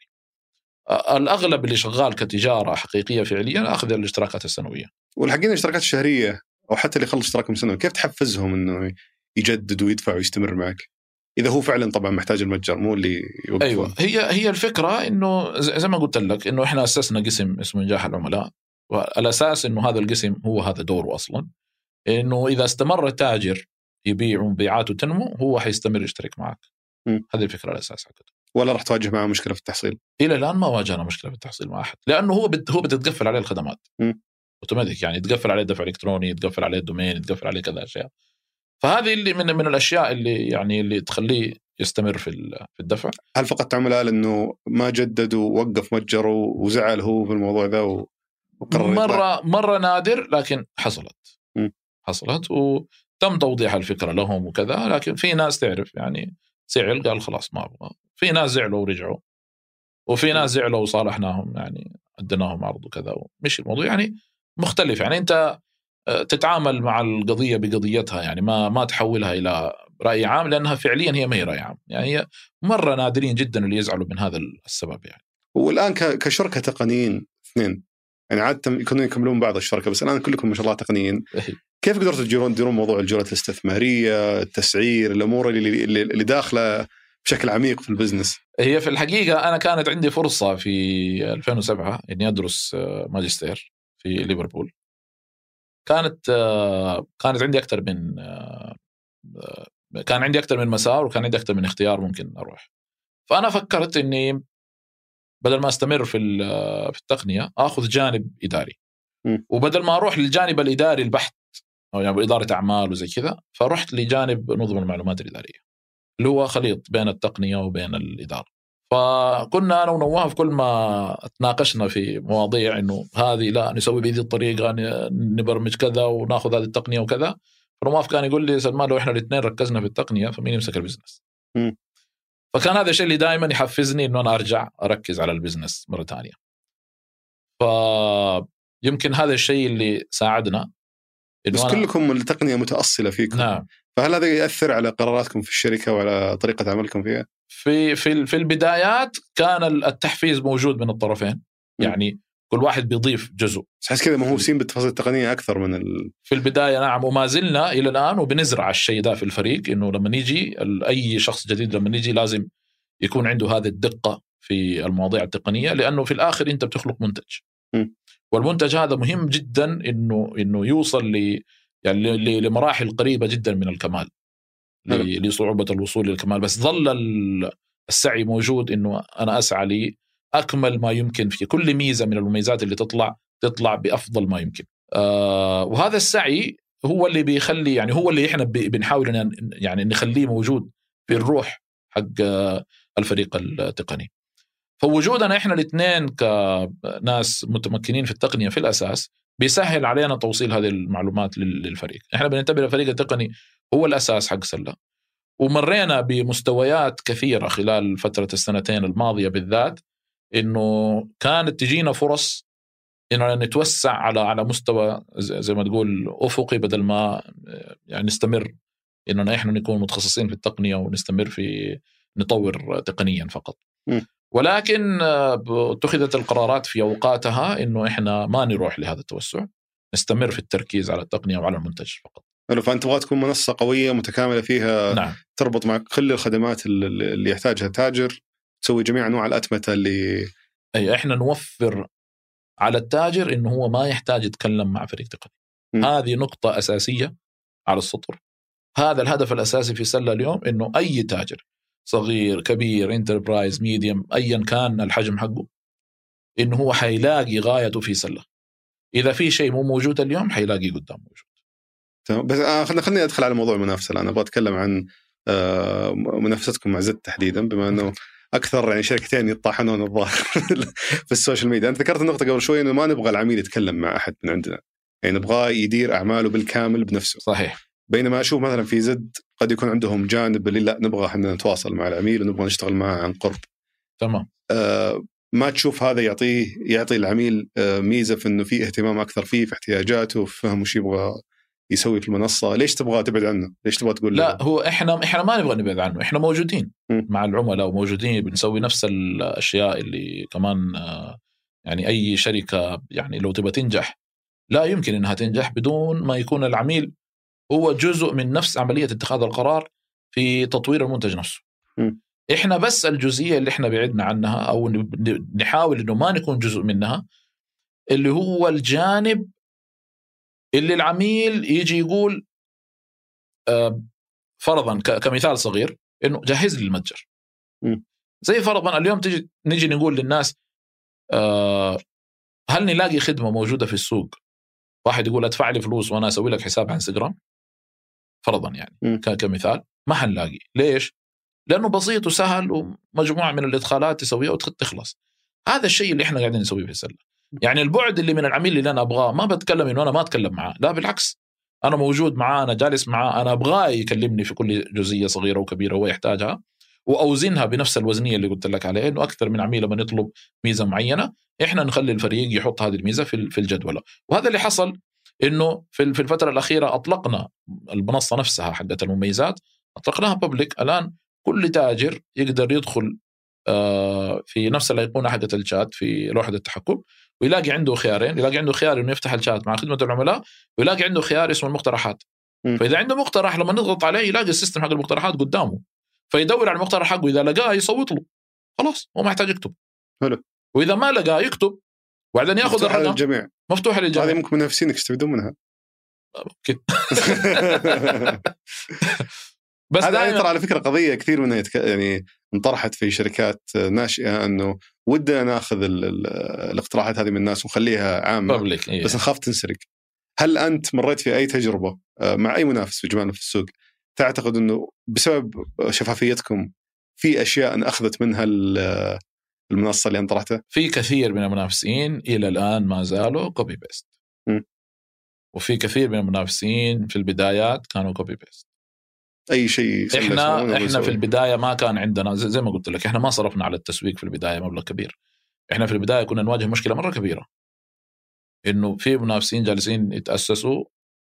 آه الأغلب اللي شغال كتجارة حقيقية فعليا أخذ الاشتراكات السنوية. والحقين الاشتراكات الشهرية أو حتى اللي خلص اشتراكهم سنوي، كيف تحفزهم إنه يجدد ويدفع ويستمر معك إذا هو فعلا طبعا محتاج المتجر مو اللي يوقفه؟ أيوة، هي هي الفكرة إنه زي ما قلت لك إنه إحنا أسسنا قسم اسمه نجاح العملاء، والأساس إنه هذا القسم هو هذا دوره أصلا، إنه إذا استمر التاجر يبيع ومبيعاته تنمو هو حيستمر يشترك معك. م. هذه الفكرة الأساس حقته. ولا راح تواجه معه مشكلة في التحصيل؟ إلى الآن ما واجهنا مشكلة في التحصيل مع أحد، لأنه هو بد هو بتتقفل عليه الخدمات أوتوماتيك، يعني يتقفل عليه دفع إلكتروني، يتقفل عليه الدومين، يتقفل عليه كذا أشياء. فهذه اللي من من الأشياء اللي يعني اللي تخليه يستمر في في الدفع. هل فقط عملاء لأنه ما جددوا وقف متجره وزعل هو في الموضوع ذا وقرر مرة يطلع؟ مرة نادر لكن حصلت م. حصلت وتم توضيح الفكرة لهم وكذا، لكن في ناس تعرف يعني زعل قال خلاص ما أبغى، في ناس زعلوا ورجعوا، وفي ناس زعلوا وصالحناهم يعني اديناهم عرض وكذا ومشي الموضوع. يعني مختلف، يعني أنت تتعامل مع القضية بقضيتها، يعني ما ما تحولها إلى رأي عام، لأنها فعليا هي ما هي رأي عام، يعني هي مرة نادرين جدا اللي يزعلوا من هذا السبب. يعني والآن كشركة تقنيين اثنين، يعني عادة يكونوا يكملون بعض الشركة، بس الآن كلكم ما شاء الله تقنيين، كيف قدرتوا تديرون تديرون موضوع الجولات الاستثمارية، التسعير، الأمور اللي اللي, اللي داخلة بشكل عميق في البزنس؟ هي في الحقيقة أنا كانت عندي فرصة في ألفين وسبعة إني أدرس ماجستير في ليفربول. كانت كانت عندي أكثر من كان عندي أكثر من مسار، وكان عندي أكثر من اختيار ممكن أروح. فأنا فكرت إني بدل ما استمر في في التقنية أخذ جانب إداري، م. وبدل ما أروح للجانب الإداري البحث أو يعني إدارة أعمال وزي كذا، فرحت لجانب نظم المعلومات الإدارية اللي هو خليط بين التقنية وبين الإدارة. فكنا أنا ونواف كل ما تناقشنا في مواضيع إنه هذه لا نسوي بهذه الطريقة، نبرمج كذا وناخذ هذه التقنية وكذا، فنواف كان يقول لي سلمان لو إحنا الاثنين ركزنا في التقنية فمين يمسك البزنس؟ م. فكان هذا الشيء اللي دائما يحفزني إنه أنا أرجع أركز على البزنس مرة تانية. فيمكن هذا الشيء اللي ساعدنا. بس كلكم التقنية متأصلة فيكم. نعم. فهل هذا يأثر على قراراتكم في الشركة وعلى طريقة عملكم فيها؟ في في في البدايات كان التحفيز موجود من الطرفين، يعني كل واحد بيضيف جزء. حس كذا مهووسين بالتفاصيل التقنية أكثر من ال... في البداية. نعم، وما زلنا إلى الآن وبنزرع الشيء ده في الفريق، إنه لما نيجي أي شخص جديد لما نيجي لازم يكون عنده هذه الدقة في المواضيع التقنية، لأنه في الآخر أنت بتخلق منتج، م. والمنتج هذا مهم جدا إنه إنه يوصل ل يعني لمراحل قريبة جدا من الكمال، لصعوبة الوصول للكمال، بس ظل السعي موجود إنه أنا أسعى لي أكمل ما يمكن في كل ميزة من المميزات اللي تطلع تطلع بأفضل ما يمكن. آه وهذا السعي هو اللي بيخلي يعني هو اللي إحنا بنحاول أن يعني نخليه موجود في الروح حق الفريق التقني. فوجودنا إحنا الاثنين كناس متمكنين في التقنية في الأساس بيسهل علينا توصيل هذه المعلومات للفريق. إحنا بنعتبر الفريق التقني هو الأساس حق سلة، ومرينا بمستويات كثيرة خلال فترة السنتين الماضية بالذات، إنه كانت تجينا فرص إنه نتوسع على على مستوى زي ما تقول أفقي، بدل ما يعني نستمر إننا إحنا نكون متخصصين في التقنية ونستمر في نطور تقنيا فقط. م. ولكن اتخذت القرارات في أوقاتها إنه إحنا ما نروح لهذا التوسع، نستمر في التركيز على التقنية وعلى المنتج فقط. فأنت تبغى تكون منصة قوية متكاملة فيها نعم. تربط مع كل الخدمات اللي يحتاجها تاجر، تسوي جميع أنواع الأتمتة اللي أي إحنا نوفر على التاجر إنه هو ما يحتاج يتكلم مع فريق تقني. م. هذه نقطة أساسية على السطر. هذا الهدف الأساسي في سلة اليوم، إنه أي تاجر صغير كبير انتربرايز ميديم أيا كان الحجم حقه، إنه هو حيلاقي غايته في سلة. إذا في شيء مو موجود اليوم حيلاقي قدام موجود. بس خلنا خلني أدخل على موضوع المنافسة الآن. أبغى أتكلم عن منافستكم مع زد تحديدا، بما أنه أكثر يعني شركتين يطاحنون الظاهر في السوشيال ميديا. أنت ذكرت النقطة قبل شوي إنه ما نبغى العميل يتكلم مع أحد من عندنا، يعني نبغاه يدير أعماله بالكامل بنفسه. صحيح. بينما أشوف مثلا في زد قد يكون عندهم جانب اللي لا نبغى إحنا نتواصل مع العميل ونبغى نشتغل معه عن قرب. تمام. آه ما تشوف هذا يعطيه يعطي العميل آه ميزة في إنه فيه اهتمام أكثر فيه في احتياجاته وفي فهم وش يبغى يسوي في المنصة؟ ليش تبغى تبعد عنه؟ ليش تبغى تقول لا له؟ هو إحنا إحنا ما نبغى نبعد عنه، إحنا موجودين م. مع العملاء وموجودين بنسوي نفس الأشياء اللي كمان آه يعني أي شركة يعني لو تبغى تنجح لا يمكن إنها تنجح بدون ما يكون العميل هو جزء من نفس عملية اتخاذ القرار في تطوير المنتج نفسه. م. إحنا بس الجزئية اللي إحنا بعدنا عنها أو نحاول إنه ما نكون جزء منها، اللي هو الجانب اللي العميل يجي يقول آه فرضا كمثال صغير إنه جهز لي المتجر. م. زي فرضا اليوم تيجي نيجي نقول للناس آه هل نلاقي خدمة موجودة في السوق واحد يقول ادفع لي فلوس وأنا أسوي لك حساب على انستغرام فرضا يعني م. كمثال، ما حنلاقي. ليش؟ لأنه بسيط وسهل ومجموعة من الإدخالات تسويها وتخلص. هذا الشيء اللي إحنا قاعدين نسويه في السلة. يعني البعد اللي من العميل اللي أنا أبغاه ما بتكلم إنه أنا ما أتكلم معاه، لا بالعكس، أنا موجود معاه، أنا جالس معاه، أنا أبغاه يكلمني في كل جزئية صغيرة وكبيرة هو يحتاجها، وأوزنها بنفس الوزنية اللي قلت لك عليه، إنه أكثر من عميل لما يطلب ميزة معينة إحنا نخلي الفريق يحط هذه الميزة في في الجدولة. وهذا اللي حصل، إنه في في الفترة الأخيرة أطلقنا المنصة نفسها حقت المميزات، أطلقناها بابليك. الآن كل تاجر يقدر يدخل في نفس الأيقونة حقت الشات في لوحة التحكم ويلاقي عنده خيارين، يلاقي عنده خيار إنه يفتح الشات مع خدمة العملاء، ويلاقي عنده خيار اسمه المقترحات. م. فإذا عنده مقترح لما نضغط عليه يلاقي السيستم حق المقترحات قدامه، فيدور على المقترح حقه، إذا لقاه يصوت له، خلاص هو ما يحتاج يكتب. حلو. وإذا ما لقاه يكتب وبعدين ياخذ الرقم. للجميع. مفتوحة للجميع. هذه ممكن منافسينك يستفيدون منها. ممكن. بس هذا ترى على فكرة قضية كثير منها يتك... يعني انطرحت في شركات ناشئة أنه ودنا ناخذ ال... ال... الاقتراحات هذه من الناس ونخليها عامة، إيه. بس نخاف تنسرق. هل أنت مريت في أي تجربة مع أي منافس في جمالنا في السوق تعتقد أنه بسبب شفافيتكم في أشياء أخذت منها المنصة اللي انطرحتها؟ في كثير من المنافسين إلى الآن ما زالوا كوبي بيست، وفي كثير من المنافسين في البدايات كانوا كوبي بيست. اي شيء احنا احنا في البدايه ما كان عندنا، زي ما قلت لك احنا ما صرفنا على التسويق في البدايه مبلغ كبير. احنا في البدايه كنا نواجه مشكله مره كبيره، انه في منافسين جالسين يتاسسوا،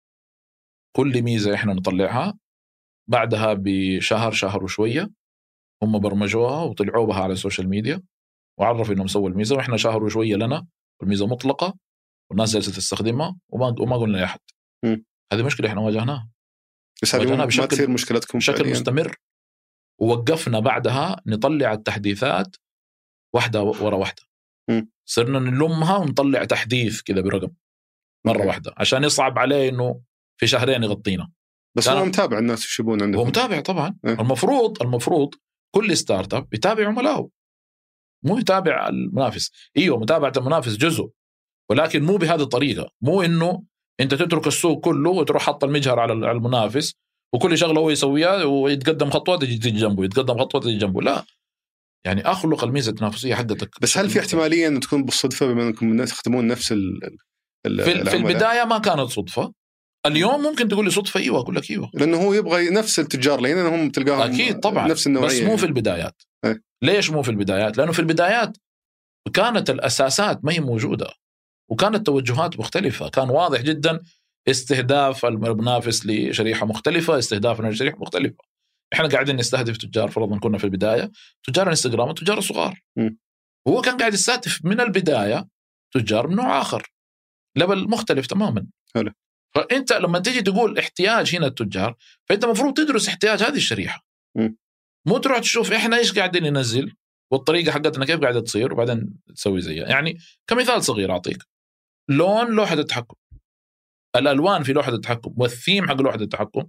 كل ميزه احنا نطلعها بعدها بشهر شهر وشويه هم برمجوها وطلعوا بها على السوشيال ميديا وعرفوا انهم سووا الميزه، واحنا شهر وشويه لنا والميزه مطلقه والناس جالسه تستخدمها وما وما قلنا لاحد. هذه مشكله احنا واجهناها، بس هذه ما تصير مشكلتكم بشكل مستمر، ووقفنا بعدها نطلع التحديثات واحدة ورا واحدة. م. صرنا نلمها ونطلع تحديث كذا برقم مرة م. واحدة عشان يصعب عليه إنه في شهرين يغطينا. بس هو متابع الناس يشبون عندهم. هو متابع طبعا. م. المفروض المفروض كل ستارت اب يتابع عملائه، مو يتابع المنافس. ايوه متابعة المنافس جزء، ولكن مو بهذه الطريقة. مو إنه أنت تترك السوق كله وتروح حط المجهر على المنافس وكل شغله هو يسويها ويتقدم خطوات تجي جنبه، يتقدم خطوات تجي جنبه. لا، يعني أخلق الميزة التنافسية حقتك. بس هل في احتمالية أن تكون بالصدفة بما أنكم الناس تخدمون نفس ال ال في, في البداية ما كانت صدفة. اليوم ممكن تقول لي صدفة، أيوة أقول لك أيوة، لأنه هو يبغى نفس التجار لأن هم تلقاهم أكيد طبعا نفس النوعية، بس مو في البدايات. اه؟ ليش مو في البدايات؟ لأنه في البدايات كانت الأساسات ما هي موجودة وكانت توجهات مختلفة، كان واضح جدا استهداف المنافس لشريحة مختلفة، استهداف لشريحة مختلفة. احنا قاعدين نستهدف تجار، فرضا كنا في البدايه تجار الانستغرام والتجار الصغار، م. هو كان قاعد يستهدف من البدايه تجار من نوع اخر ليفل مختلف تماما. حلو. فانت لما تيجي تقول احتياج هنا التجار، فانت المفروض تدرس احتياج هذه الشريحه، م. مو تروح تشوف احنا ايش قاعدين ننزل والطريقه حقتنا كيف قاعده تصير وبعدين تسوي زيها. يعني كمثال صغير اعطيك، لون لوحه التحكم، الالوان في لوحه التحكم والثيم حق لوحه التحكم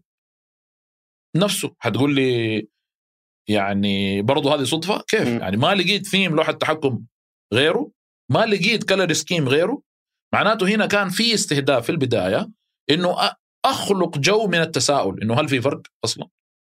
نفسه، هتقول لي يعني برضو هذه صدفه كيف؟ م. يعني ما لقيت ثيم لوحه تحكم غيره، ما لقيت كلر سكيم غيره، معناته هنا كان في استهداف في البدايه انه اخلق جو من التساؤل انه هل في فرق اصلا.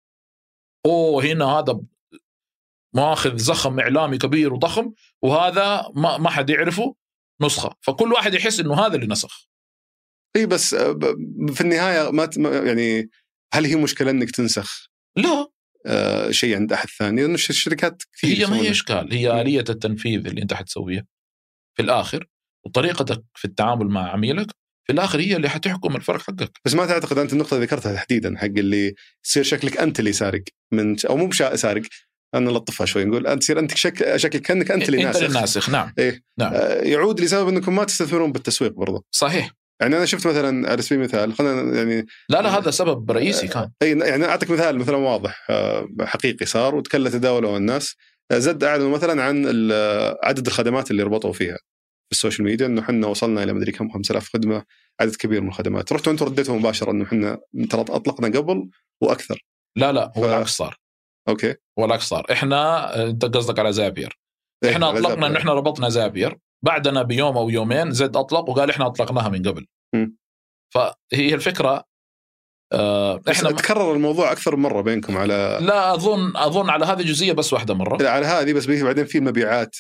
اوه هنا هذا ماخذ زخم اعلامي كبير وضخم وهذا ما ما حد يعرفه نسخه، فكل واحد يحس انه هذا اللي نسخ. اي بس في النهايه ما يعني هل هي مشكله انك تنسخ؟ لا آه شيء عند احد ثاني، لانه الشركات كثير هي ما هي اشكال، هي آلية التنفيذ اللي انت حتسويها في الاخر وطريقتك في التعامل مع عميلك في الاخر هي اللي حتحكم الفرق حقك. بس ما تعتقد انت النقطه اللي ذكرتها تحديدا حق اللي يصير شكلك انت اللي سارق من او مو بشا سارق، انا لطفها شوي نقول انت تصير انت شكل شكلك كانك انت اللي ناسخ. انت اللي ناسخ نعم. إيه؟ نعم. آه يعود لسبب انكم ما تستثمرون بالتسويق برضه. صحيح. يعني انا شفت مثلا على سبيل المثال خلينا يعني لا لا هذا سبب رئيسي كان. اي يعني اعطيك مثال مثلا واضح حقيقي صار وتكلم تداوله الناس، زد اعلنوا مثلا عن عدد الخدمات اللي ربطوا فيها في السوشيال ميديا انه احنا وصلنا الى مدري كم خمسة آلاف خدمه، عدد كبير من الخدمات. رحتوا انتم رديتوا مباشره انه احنا ترى اطلقنا قبل واكثر. لا لا هو ف... العكس صار. اوكي هو العكس صار. احنا انت قصدك على زابير. إيه احنا على اطلقنا زابير. انه احنا ربطنا زابير، بعدنا بيوم او يومين زد اطلق وقال احنا اطلقناها من قبل. م. فهي الفكره آه احنا تكرر الموضوع اكثر مره بينكم على لا اظن اظن على هذه الجزئيه بس واحده مره على هذه بس بعدين في المبيعات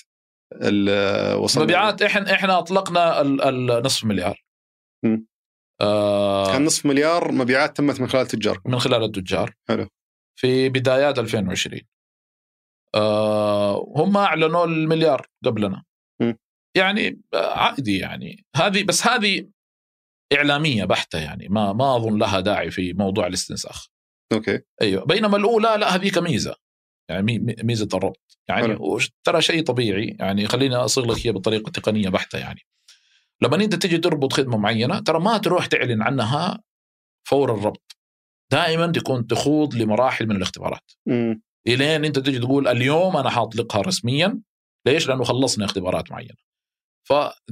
المبيعات احنا احنا اطلقنا النصف مليار. آه كان نصف مليار مبيعات تمت من خلال التجار من خلال التجار. حلو. في بدايات ألفين وعشرين آه هم اعلنوا المليار قبلنا. م. يعني عادي يعني هذه بس هذه إعلامية بحتة يعني ما ما أظن لها داعي في موضوع الاستنساخ. أوكي. أيوة. بينما الأولى لا هذه كميزة يعني ميزة الربط يعني ترى شيء طبيعي يعني خليني أصيغ لك هي بطريقة تقنية بحتة. يعني لما أنت تيجي تربط خدمة معينة ترى ما تروح تعلن عنها فور الربط، دائما تكون تخوض لمراحل من الاختبارات م. إلين أنت تيجي تقول اليوم أنا حاطلقها رسميا. ليش؟ لأنه خلصنا اختبارات معينة. ف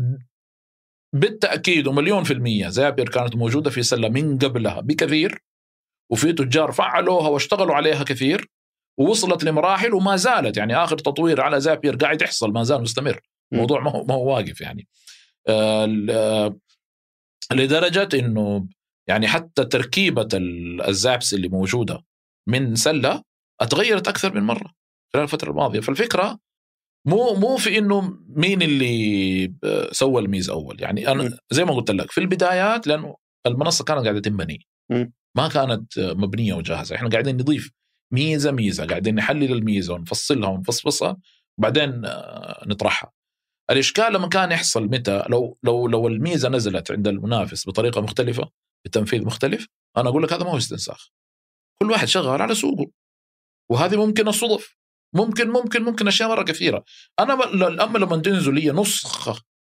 بالتأكيد ومليون في المية زابير كانت موجودة في سلة من قبلها بكثير، وفي تجار فعلوها واشتغلوا عليها كثير ووصلت لمراحل وما زالت يعني آخر تطوير على زابير قاعد يحصل ما زال مستمر. الموضوع ما هو ما هو واقف يعني آه لدرجة إنه يعني حتى تركيبة الزابس اللي موجودة من سلة اتغيرت أكثر من مرة خلال الفترة الماضية. فالفكرة مو مو في إنه مين اللي سوى الميزة أول. يعني أنا زي ما قلت لك في البدايات لأنه المنصة كانت قاعدة تنبني ما كانت مبنية وجاهزة، إحنا قاعدين نضيف ميزة ميزة قاعدين نحلل الميزة ونفصلها ونفصفصها وبعدين نطرحها. الإشكال لما كان يحصل متى لو لو لو الميزة نزلت عند المنافس بطريقة مختلفة بتنفيذ مختلف، أنا أقول لك هذا ما هو استنساخ، كل واحد شغال على سوقه وهذه ممكن الصدف ممكن ممكن ممكن أشياء مرة كثيرة. أنا الأمل لما تنزل لي نسخة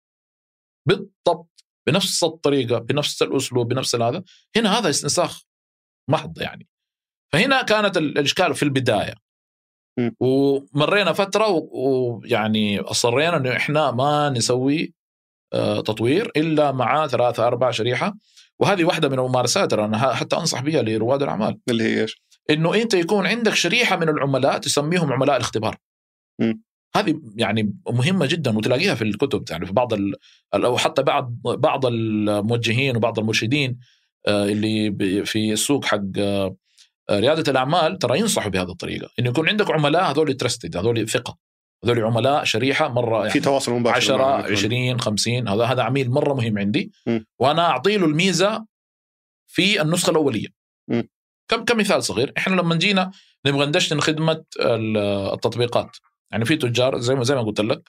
بالضبط بنفس الطريقة بنفس الأسلوب بنفس هذا، هنا هذا استنساخ محض يعني. فهنا كانت الإشكال في البداية م. ومرينا فترة ويعني أصرينا أنه إحنا ما نسوي آه تطوير إلا مع ثلاثة أربع شريحة. وهذه واحدة من الممارسات أنا حتى أنصح بها لرواد الأعمال اللي هي إيش؟ إنه أنت يكون عندك شريحة من العملاء تسميهم عملاء الاختبار. م. هذه يعني مهمة جدا وتلاقيها في الكتب يعني في بعض ال... أو حتى بعض بعض الموجهين وبعض المرشدين آه اللي في السوق حق آه ريادة الأعمال ترى ينصحوا بهذه الطريقة إنه يكون عندك عملاء هذول ترستد هذول ثقة هذول عملاء شريحة مرة يعني في تواصل مباشر عشرة عشرين خمسين هذا هذا عميل مرة مهم عندي م. وأنا أعطيله الميزة في النسخة الأولية. م. كم كمثال صغير إحنا لما جينا نبغى ندشن خدمة التطبيقات يعني في تجار زي ما زي ما قلت لك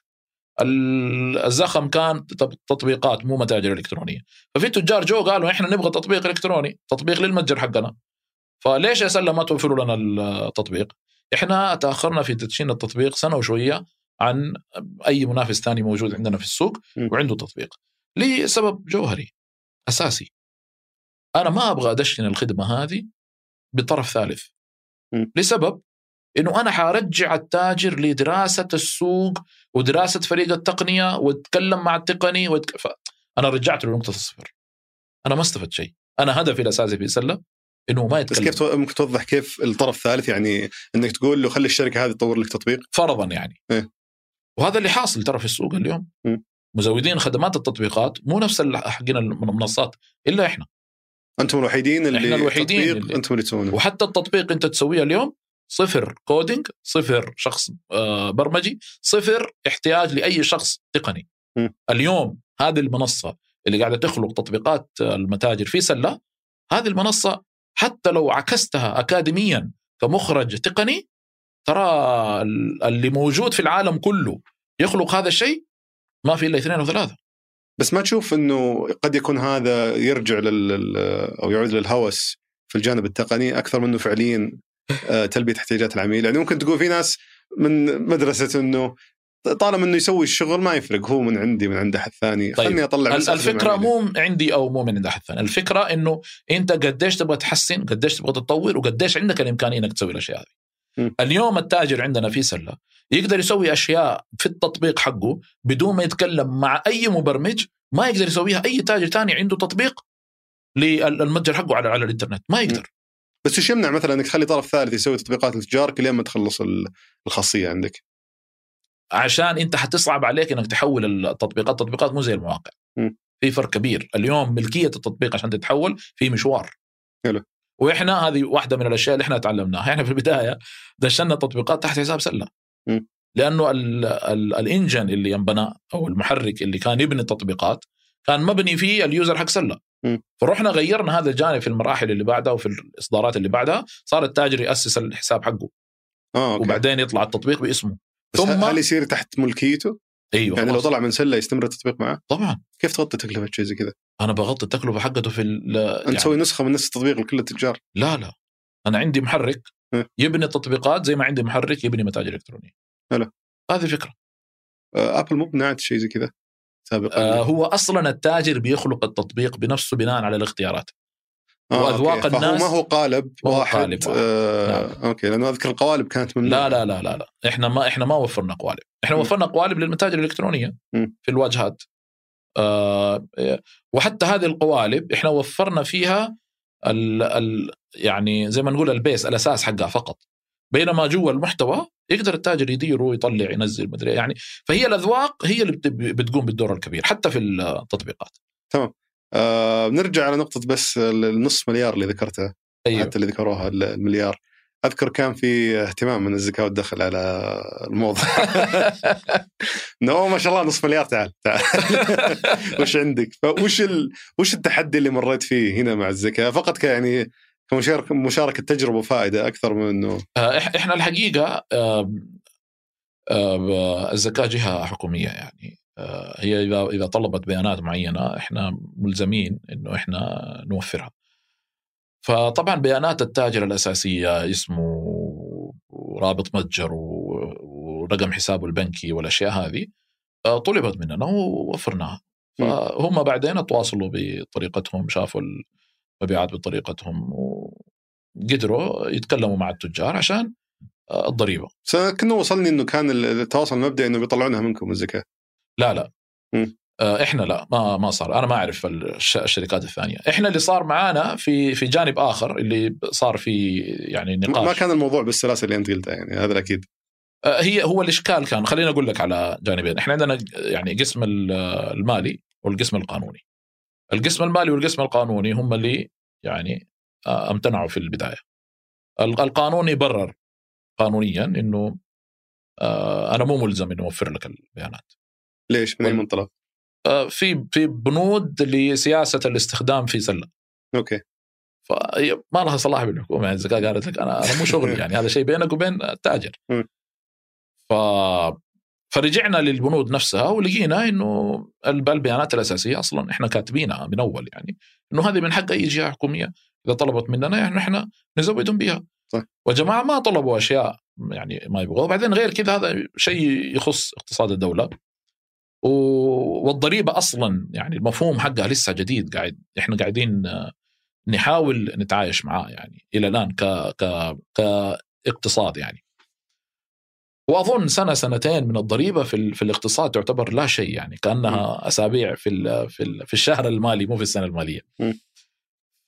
الزخم كان تطبيقات مو متاجر إلكترونية، ففي تجار جو قالوا إحنا نبغى تطبيق إلكتروني تطبيق للمتجر حقنا. فليش يا سلة ما توفروا لنا التطبيق؟ إحنا تأخرنا في تدشين التطبيق سنة وشوية عن أي منافس ثاني موجود عندنا في السوق وعنده تطبيق، لسبب جوهري أساسي. أنا ما أبغى أدشن الخدمة هذه بطرف ثالث، لسبب إنه أنا حارجع التاجر لدراسة السوق ودراسة فريق التقنية واتكلم مع التقني وتك... ف... أنا رجعت لنقطة الصفر، أنا ما استفدت شيء. أنا هدفي الأساسي في سلة إنه ما يتكلم. بس كيف ممكن توضح كيف الطرف الثالث؟ يعني إنك تقول له خلي الشركة هذه تطور لك تطبيق فرضا يعني إيه؟ وهذا اللي حاصل ترى في السوق اليوم. م. مزودين خدمات التطبيقات مو نفس حقين المنصات إلا إحنا. أنتم الوحيدين اللي إحنا الوحيدين اللي... أنتم اللي تسوونه. وحتى التطبيق أنت تسويه اليوم صفر كودينج، صفر شخص برمجي، صفر احتياج لأي شخص تقني. م. اليوم هذه المنصة اللي قاعدة تخلق تطبيقات المتاجر في سلة، هذه المنصة حتى لو عكستها أكاديميا كمخرج تقني، ترى اللي موجود في العالم كله يخلق هذا الشيء ما في إلا اثنين أو ثلاثة. بس ما تشوف أنه قد يكون هذا يرجع لل أو يعود للهوس في الجانب التقني أكثر منه فعليا تلبية احتياجات العميل؟ يعني ممكن تقول في ناس من مدرسة أنه طالما أنه يسوي الشغل ما يفرق، هو من عندي من عند أحد ثاني. طيب. خلني أطلع الفكرة مو عندي أو مو من عند أحد ثاني، الفكرة إنه أنت قديش تبغى تحسن، قديش تبغى تطور، وقديش عندك الإمكانية إنك تسوي الأشياء هذه. م. اليوم التاجر عندنا في سلة يقدر يسوي أشياء في التطبيق حقه بدون ما يتكلم مع أي مبرمج، ما يقدر يسويها أي تاجر تاني عنده تطبيق للمتجر حقه على على الإنترنت، ما يقدر. م. بس إيش يمنع مثلا إنك تخلي طرف ثالث يسوي تطبيقات التجار كل يوم ما تخلص الخاصية عندك؟ عشان أنت حتصعب عليك إنك تحول التطبيقات. التطبيقات مو زي المواقع، م. في فرق كبير. اليوم ملكية التطبيق عشان تتحول في مشوار. حلو. وإحنا هذه واحدة من الأشياء اللي إحنا تعلمناها. إحنا في البداية دشنا التطبيقات تحت حساب سلة، م. لأنه ال ال الإنجن اللي ينبنى أو المحرك اللي كان يبني التطبيقات كان مبني فيه اليوزر حق سلة. م. فرحنا غيرنا هذا الجانب في المراحل اللي بعدها وفي الإصدارات اللي بعدها، صار التاجر يأسس الحساب حقه. آه، وبعدين يطلع التطبيق باسمه. بس ثم هل يصير تحت ملكيته؟ أيوة. يعني لو طلع من سلة يستمر التطبيق معه؟ طبعا. كيف تغطي تكلفة شيء زي كذا؟ أنا بغطي التكلفة حقته في ال أنت يعني تسوي نسخة من نفس التطبيق لكل التجار؟ لا لا، أنا عندي محرك يبني التطبيقات زي ما عندي محرك يبني متاجر إلكترونية. هلا. هذه فكرة. آه، أبل مو بنعت شيء زي كذا سابقا؟ آه، هو أصلا التاجر بيخلق التطبيق بنفسه بناء على الاختيارات. آه، وأذواق أوكي. الناس. فهو ما هو قالب واحد, قالب واحد. آه، نعم. أوكي، لأنه أذكر القوالب كانت من لا لا لا لا لا إحنا ما إحنا ما وفرنا قوالب. إحنا م. وفرنا قوالب للمتاجر الإلكترونية م. في الواجهات. آه، وحتى هذه القوالب إحنا وفرنا فيها ال ال يعني زي ما نقول البيس، الأساس حقها فقط، بينما جوا المحتوى يقدر التاجر يديره ويطلع ينزل مدري يعني. فهي الأذواق هي اللي بتقوم بالدور الكبير حتى في التطبيقات. تمام. آه، نرجع على نقطة بس النص مليار اللي ذكرتها. أيوه. حتى اللي ذكروها المليار، أذكر كان في اهتمام من الزكاة والدخل على الموضوع. نو ما شاء الله نص مليار، تعال تعال. وش عندك؟ فوش ال... وش التحدي اللي مريت فيه هنا مع الزكاة؟ فقط يعني كمشاركة مشاركة تجربة وفائدة أكثر من إنه إحنا الحقيقة الزكاة جهة حكومية، يعني هي إذا إذا طلبت بيانات معينة إحنا ملزمين إنه إحنا نوفرها. فطبعا بيانات التاجر الأساسية، اسمه ورابط متجر ورقم حسابه البنكي والأشياء هذه طلبت مننا ووفرناها. فهم بعدين تواصلوا بطريقتهم، شافوا المبيعات بطريقتهم وقدروا يتكلموا مع التجار عشان الضريبة. كنا وصلني إنه كان التواصل المبدئي إنه بيطلعونها منكم الزكاة. لا لا م. احنا لا ما ما صار. انا ما اعرف الشركات الثانيه. احنا اللي صار معانا في في جانب اخر اللي صار في يعني نقاش. ما كان الموضوع بالسلاسل اللي انت قلتها، يعني هذا اكيد. هي هو الاشكال كان، خلينا اقول لك على جانبين. احنا عندنا يعني قسم المالي والقسم القانوني. القسم المالي والقسم القانوني هم اللي يعني امتنعوا في البدايه. القانوني برر قانونيا انه انا مو ملزم انه اوفر لك البيانات. ليش؟ من اي منطلق؟ في في بنود لسياسة الاستخدام في سلة. أوكي. فما لها صلاح بالحكومة، يعني الزكاة قالت لك أنا أنا مو شغل، يعني هذا شيء بينك وبين التاجر. ف فرجعنا للبنود نفسها ولقينا إنه البيانات الأساسية أصلاً إحنا كاتبينها من أول، يعني إنه هذه من حق أي جهة حكومية اذا طلبت مننا يعني احنا نزودهم بها. صح. والجماعه ما طلبوا اشياء يعني ما يبغوا. وبعدين غير كذا هذا شيء يخص اقتصاد الدوله، والضريبه اصلا يعني المفهوم حقها لسه جديد، قاعد احنا قاعدين نحاول نتعايش معاه يعني الى الان ك ك كاقتصاد يعني. واظن سنه سنتين من الضريبه في في الاقتصاد تعتبر لا شيء يعني، كانها م. اسابيع في ال في ال في الشهر المالي مو في السنه الماليه. م. ف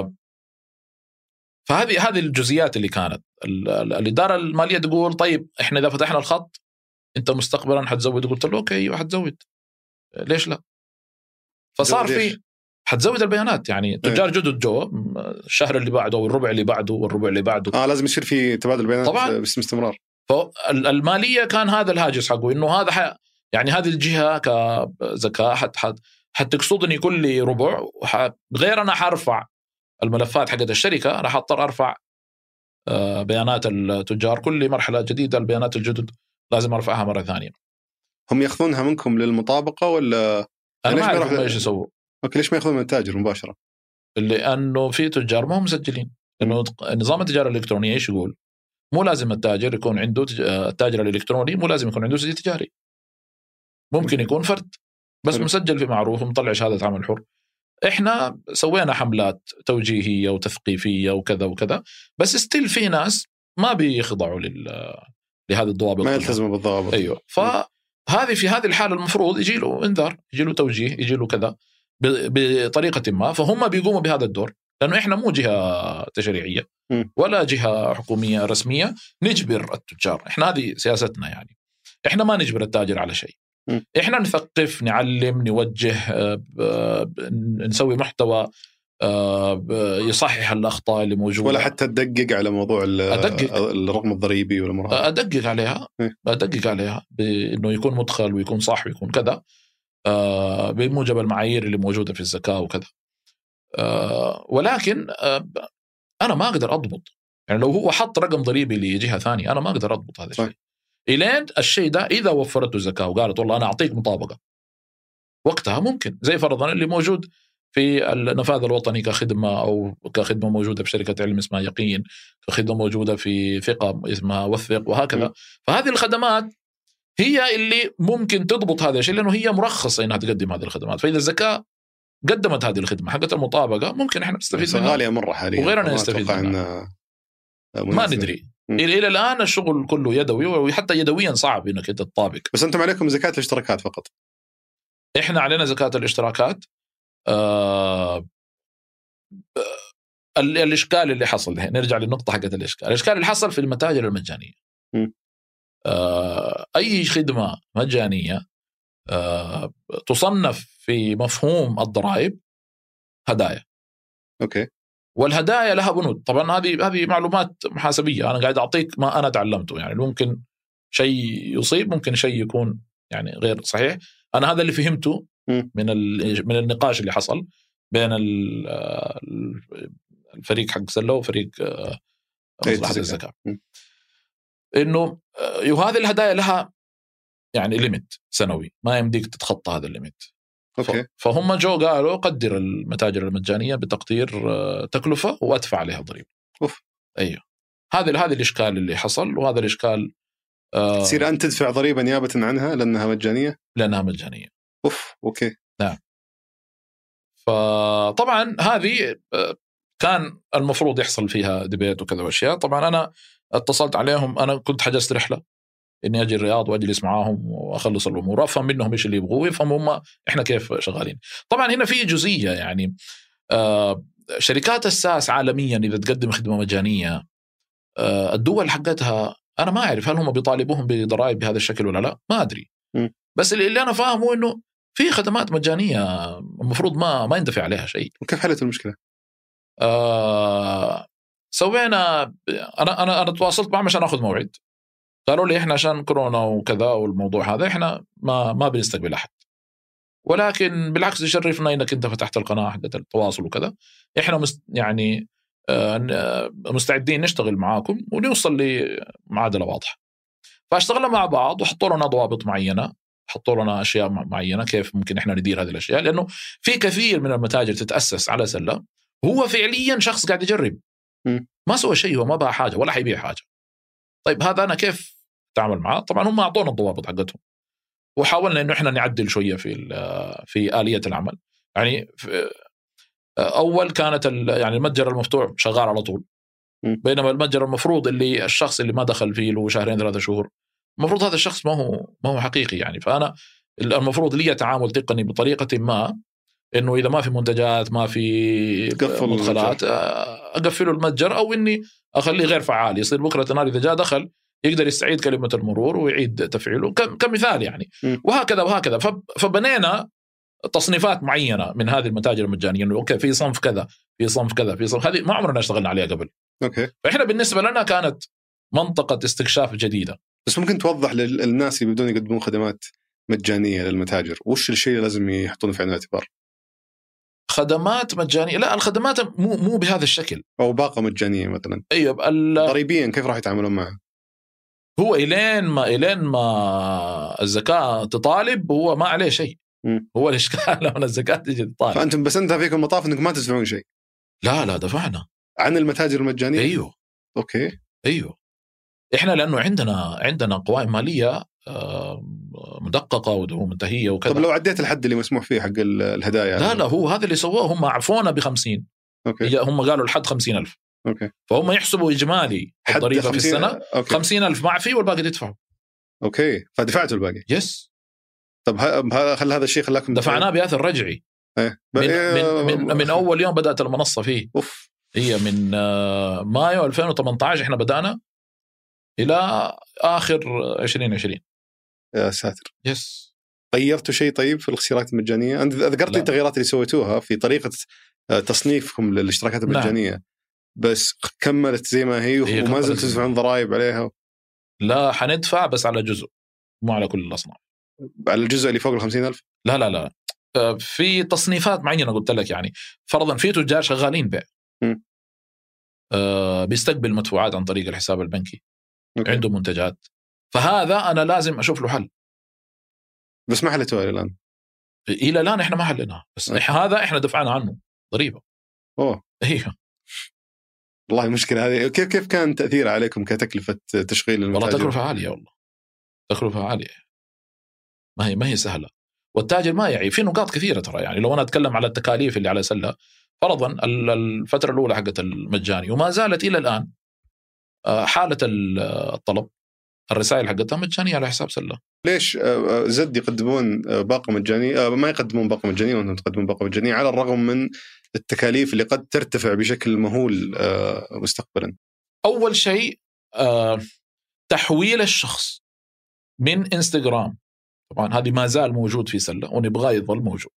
فهذه هذه الجزئيات اللي كانت الاداره الماليه تقول طيب احنا اذا فتحنا الخط انت مستقبلا حتزود. قلت له اوكي حتزود، ليش لا؟ فصار في حتزود البيانات يعني تجار جدد جو الشهر اللي بعده والربع اللي بعده والربع اللي بعده. اه لازم يصير في تبادل بيانات طبعا باسم استمرار. فالماليه كان هذا الهاجس حقه انه هذا ح... يعني هذه الجهه كزكاه حت حت حتقصدني كل ربع وح... غير انا حرفع الملفات حقت الشركه، انا حضطر ارفع بيانات التجار كل مرحله جديده. البيانات الجدد لازم ارفعها مره ثانيه. هم ياخذونها منكم للمطابقه ولا انا ما اعرف ايش يسووا؟ اوكي ليش ما ياخذون من التاجر مباشره؟ لانه في تجار ما هم مسجلين. انه نظام التجاره الالكترونيه ايش يقول؟ مو لازم التاجر يكون عنده التاجر الالكتروني مو لازم يكون عنده سجل تجاري، ممكن يكون فرد بس حلو. مسجل في معروف ومطلع شهاده عمل حر. احنا سوينا حملات توجيهيه وتثقيفيه وكذا وكذا، بس ستيل في ناس ما بيخضعوا لل لهذه الضوابط، ما يلتزموا بالضوابط. ايوه. فهذه في هذه الحاله المفروض يجي له انذار، يجي له توجيه، يجي له كذا بطريقه ما. فهم بيقوموا بهذا الدور، لانه احنا مو جهه تشريعيه ولا جهه حكوميه رسميه نجبر التجار. احنا هذه سياستنا يعني، احنا ما نجبر التاجر على شيء. احنا نثقف، نعلم، نوجه، نسوي محتوى يصحح الاخطاء اللي موجوده. ولا حتى تدقق على موضوع الرقم الضريبي والامور هذه؟ ادقق عليها ادقق عليها بانه يكون مدخل ويكون صح ويكون كذا بموجب المعايير اللي موجوده في الزكاه وكذا. ولكن انا ما اقدر اضبط يعني لو هو حط رقم ضريبي لجهه ثانيه انا ما اقدر اضبط هذا الشيء. إلين الشيء ده إذا وفرته الزكاة وقالت والله أنا أعطيك مطابقة، وقتها ممكن زي فرضاً اللي موجود في النفاذ الوطني كخدمة أو كخدمة موجودة في شركة علم اسمها يقين، كخدمة موجودة في ثقة اسمها وثق وهكذا. م. فهذه الخدمات هي اللي ممكن تضبط هذا الشيء لأنه هي مرخصة إنها تقدم هذه الخدمات. فإذا الزكاة قدمت هذه الخدمة حقت المطابقة ممكن إحنا نستفيد منها، غالية مرة حاليا وغيرنا نستفيد منها. ما ندري إلى الآن الشغل كله يدوي، وحتى يدويا صعب إنك أنت تطابق. بس أنتم عليكم زكاة الاشتراكات فقط؟ إحنا علينا زكاة الاشتراكات. آه الإشكال اللي حصل، نرجع للنقطة حقت الإشكال. الإشكال اللي حصل في المتاجر المجانية. آه أي خدمة مجانية آه تصنف في مفهوم الضرائب هدايا. أوكي. والهدايا لها بنود. طبعا هذه هذه معلومات محاسبية، أنا قاعد أعطيك ما أنا تعلمته يعني. ممكن شيء يصيب، ممكن شيء يكون يعني غير صحيح. أنا هذا اللي فهمته من من النقاش اللي حصل بين الفريق حق سلة وفريق مصلحة الزكاة، إنه وهذه الهدايا لها يعني ليميت سنوي ما يمديك تتخطى هذا الليميت. أوكي. فهم جو قالوا قدر المتاجر المجانية بتقدير تكلفة وأدفع عليها ضريبة. أوف. أيوه، هذا هذا الإشكال اللي حصل. وهذا الإشكال آه تصير أنت تدفع ضريبة نيابة عنها لأنها مجانية. لأنها مجانية. أوف. أوكي. نعم. فطبعا هذه كان المفروض يحصل فيها ديبيت وكذا وأشياء. طبعا أنا اتصلت عليهم، أنا كنت حجزت رحلة إني أجي الرياض وأجلس معاهم وأخلص الأمور وأفهم منهم إيش اللي يبغوا ويفهموا هم إحنا كيف شغالين. طبعا هنا في جزئية يعني آه شركات الساس عالميا إذا تقدم خدمة مجانية آه الدول حقتها أنا ما أعرف هل هم بيطالبوهم بضرائب بهذا الشكل ولا لا، ما أدري. م. بس اللي أنا فاهمه إنه في خدمات مجانية المفروض ما ما يندفع عليها شيء. وكيف حلت المشكلة؟ آه سوينا أنا أنا أنا تواصلت معهم عشان أخذ موعد. قالوا لي إحنا عشان كورونا وكذا والموضوع هذا إحنا ما ما بنستقبل أحد، ولكن بالعكس يشرفنا إنك أنت فتحت القناة حقت التواصل وكذا. إحنا مست يعني مستعدين نشتغل معاكم ونوصل لمعادلة واضحة. فاشتغلنا مع بعض وحطوا لنا ضوابط معينة، حطوا لنا أشياء معينة كيف ممكن إحنا ندير هذه الأشياء، لأنه في كثير من المتاجر تتأسس على سلة هو فعليا شخص قاعد يجرب م. ما سوى شيء، هو ما باع حاجة ولا حيبيع حاجة. طيب هذا أنا كيف تعامل معه؟ طبعا هم أعطونا الضوابط حقتهم وحاولنا إنه إحنا نعدل شوية في في آلية العمل. يعني أول كانت يعني المتجر المفتوح شغال على طول، بينما المتجر المفروض اللي الشخص اللي ما دخل فيه له شهرين ثلاثة شهور المفروض هذا الشخص ما هو ما هو حقيقي يعني. فأنا المفروض لي تعامل تقني بطريقة ما إنه إذا ما في منتجات ما في مدخلات أقفله المتجر، أو إني أخليه غير فعال، يصير بكرة تنار إذا جاء دخل يقدر يستعيد كلمة المرور ويعيد تفعيله كمثال يعني. وهكذا وهكذا فبنينا تصنيفات معينة من هذه المتاجر المجانية، إنه أوكي في صنف كذا في صنف كذا في صنف، هذه ما عمرنا اشتغلنا عليها قبل. أوكي. فإحنا بالنسبة لنا كانت منطقة استكشاف جديدة. بس ممكن توضح للناس اللي بدون يقدمون خدمات مجانية للمتاجر وش الشيء اللي لازم يحطونه في عين الاعتبار؟ خدمات مجانية؟ لا الخدمات مو مو بهذا الشكل. أو باقة مجانية مثلا. أيوة. ضريبيا كيف راح يتعاملون معها؟ هو إلين ما إلين ما الزكاة تطالب هو ما عليه شيء. م. هو الإشكال لما الزكاة تيجي تطالب. فأنتم بس أنت فيكم مطاف إنكم ما تدفعون شيء. لا لا دفعنا عن المتاجر المجانية. أيوه. أوكي. أيوه. إحنا لأنه عندنا عندنا قوائم مالية مدققة ومنتهية وكذا. طب لو عديت الحد اللي مسموح فيه حق الهدايا. لا لا هو هذا اللي سووه، هم عفونا بخمسين. أوكي. هم قالوا الحد خمسين ألف. أوكي. فهم يحسبوا إجمالي الضريبة في السنة أوكي. خمسين ألف معفي والباقي تدفعوا. أوكي. فدفعتوا الباقي. يس. طب هل هذا الشيء خلاكم دفعناه بأثر رجعي؟ إيه. من, من, من, من أول يوم بدأت المنصة فيه. أوف. هي من مايو ألفين وثمانية عشر إحنا بدأنا إلى آخر عشرين عشرين. يا ساتر. يس. غيرتوا شيء طيب في الاشتراكات المجانية؟ أنت ذكرت لي التغييرات اللي سويتوها في طريقة تصنيفكم للاشتراكات المجانية. نعم. بس كملت زي ما هي, هي وما زلت تدفعون ضرائب عليها؟ لا حندفع بس على جزء مو على كل الأصناف. على الجزء اللي فوق الخمسين ألف؟ لا لا لا في تصنيفات معينة قلت لك يعني. فرضا في تجار شغالين بيع أه بيستقبل مدفوعات عن طريق الحساب البنكي. أوكي. عنده منتجات، فهذا أنا لازم أشوف له حل. بس ما حلتوه إلى الآن؟ إلى الآن إحنا ما حلناه، بس أوكي. هذا إحنا دفعنا عنه ضريبة. أوه. إيه. والله مشكلة هذه. كيف كيف كان تأثيرها عليكم كتكلفة تشغيل المتاجر؟ والله تكلفة عالية، والله تكلفة عالية، ما هي ما هي سهلة. والتاجر ما يعي في نقاط كثيرة ترى. يعني لو أنا أتكلم على التكاليف اللي على سلة، فرضا الفترة الأولى حقت المجاني وما زالت إلى الآن حالة الطلب الرسائل حقتها مجانية على حساب سلة. ليش زد يقدمون باقة مجانية ما يقدمون باقة مجانية وأنتم تقدمون باقة مجانية على الرغم من التكاليف اللي قد ترتفع بشكل مهول مستقبلا؟ أول شيء تحويل الشخص من إنستغرام، طبعا هذه ما زال موجود في سلة ونبغى يظل موجود.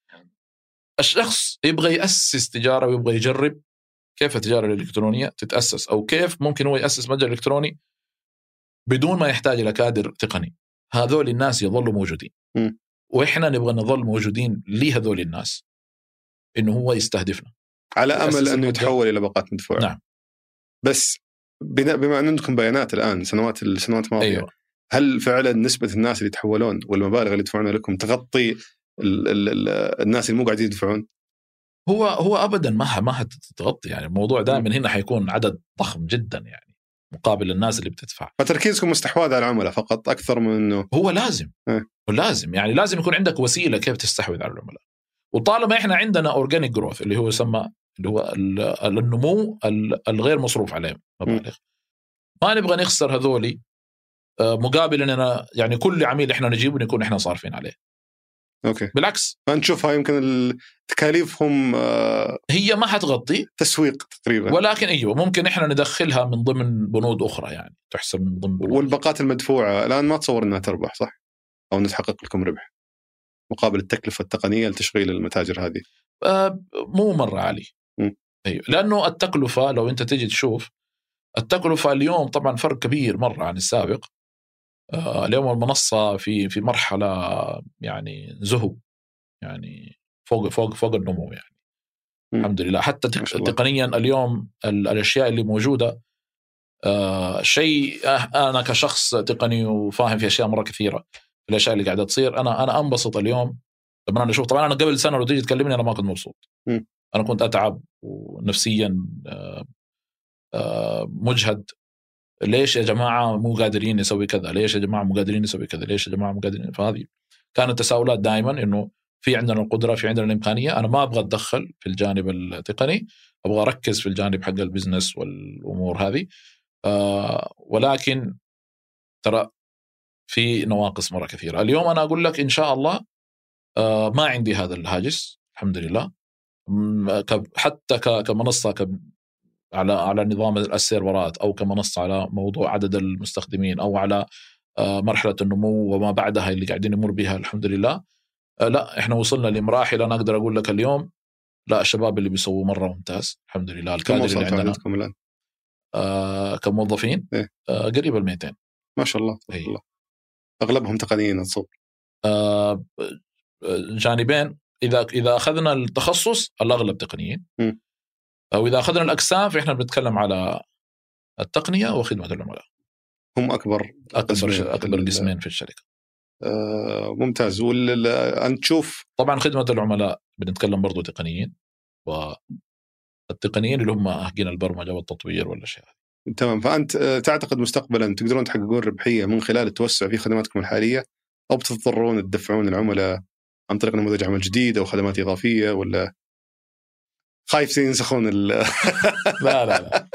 الشخص يبغى يأسس تجارة ويبغى يجرب كيف التجارة الإلكترونية تتأسس، أو كيف ممكن هو يأسس متجر إلكتروني بدون ما يحتاج إلى كادر تقني. هذول الناس يظلوا موجودين م. وإحنا نبغى نظل موجودين لهذول الناس، إنه هو يستهدفنا على أمل أنه يتحول إلى باقات مدفوعة. نعم. بس بما أن عندكم بيانات الآن سنوات السنوات الماضية، أيوة. هل فعلا نسبة الناس اللي يتحولون والمبالغ اللي يدفعون لكم تغطي ال ال ال الناس اللي مو قاعدين يدفعون؟ هو هو أبدا ما ما هتغطي. يعني الموضوع دائما هنا حيكون عدد ضخم جدا يعني مقابل الناس اللي بتدفع. فتركيزكم مستحوذ على العملاء فقط أكثر من أنه هو لازم اه. لازم يعني لازم يكون عندك وسيلة كيف تستحوذ على العملاء. وطالما إحنا عندنا أورجانيك جروث اللي هو يسمى اللي هو النمو الغير مصروف عليه مبالغ، ما نبغى نخسر هذولي مقابل أننا يعني كل عميل إحنا نجيبه نكون إحنا صارفين عليه. أوكي. بالعكس فنشوفها يمكن تكاليفهم هي ما حتغطي تسويق تقريبا، ولكن أيوة ممكن إحنا ندخلها من ضمن بنود أخرى يعني تحسب من ضمن بنود. والباقات المدفوعة الآن ما تصور أنها تربح صح؟ أو نتحقق لكم ربح مقابل التكلفة التقنية لتشغيل المتاجر هذه؟ آه مو مرة عالي. م. أيوة. لأنه التكلفة لو أنت تجي تشوف التكلفة اليوم طبعا فرق كبير مرة عن السابق. آه اليوم المنصة في في مرحلة يعني زهو يعني فوق فوق فوق النمو يعني م. الحمد لله. حتى تقنيا اليوم الأشياء اللي موجودة آه شيء أنا كشخص تقني وفاهم في أشياء مرة كثيرة في الأشياء اللي قاعدة تصير. أنا أنا أنبسط اليوم لما أنا أشوف. طبعا أنا قبل سنة لو تيجي تكلمني أنا ما كنت مبسوط. م. أنا كنت أتعب ونفسيا مجهد. ليش يا جماعة مو قادرين يسوي كذا؟ ليش يا جماعة مو قادرين يسوي كذا؟ ليش يا جماعة مو قادرين؟ فهذه كانت تساؤلات دائما، إنه في عندنا القدرة، في عندنا الإمكانية. أنا ما أبغى أتدخل في الجانب التقني، أبغى أركز في الجانب حق البزنس والأمور هذه. آه ولكن ترى في نواقص مرة كثيرة. اليوم أنا أقول لك إن شاء الله آه ما عندي هذا الهاجس الحمد لله. حتى كمنصة على على نظام السيرفرات، أو كمنصة على موضوع عدد المستخدمين، أو على آه مرحلة النمو وما بعدها اللي قاعدين نمر بها الحمد لله. آه لا إحنا وصلنا لمراحل أنا أقدر أقول لك اليوم لا، الشباب اللي بيسووا مرة ممتاز الحمد لله. الكادر اللي عندنا الآن آه كموظفين إيه؟ آه قريب المئتين ما شاء الله. إيه. الله أغلبهم تقنيين الصوب. آه جانبين، إذا إذا أخذنا التخصص الأغلب تقنيين، م. أو إذا أخذنا الأقسام فإحنا بنتكلم على التقنية وخدمة العملاء. هم أكبر أكبر أكبر قسمين في الشركة. آه ممتاز. وأنت تشوف طبعا خدمة العملاء بنتكلم برضو تقنيين، والتقنيين اللي هم حقين البرمجة والتطوير والأشياء. تمام. فأنت تعتقد مستقبلا تقدرون تحققون ربحية من خلال التوسع في خدماتكم الحالية، أو بتضطرون تدفعون العملاء عن طريق نموذج عمل جديد أو خدمات إضافية، ولا خايف ينسخون ال لا لا لا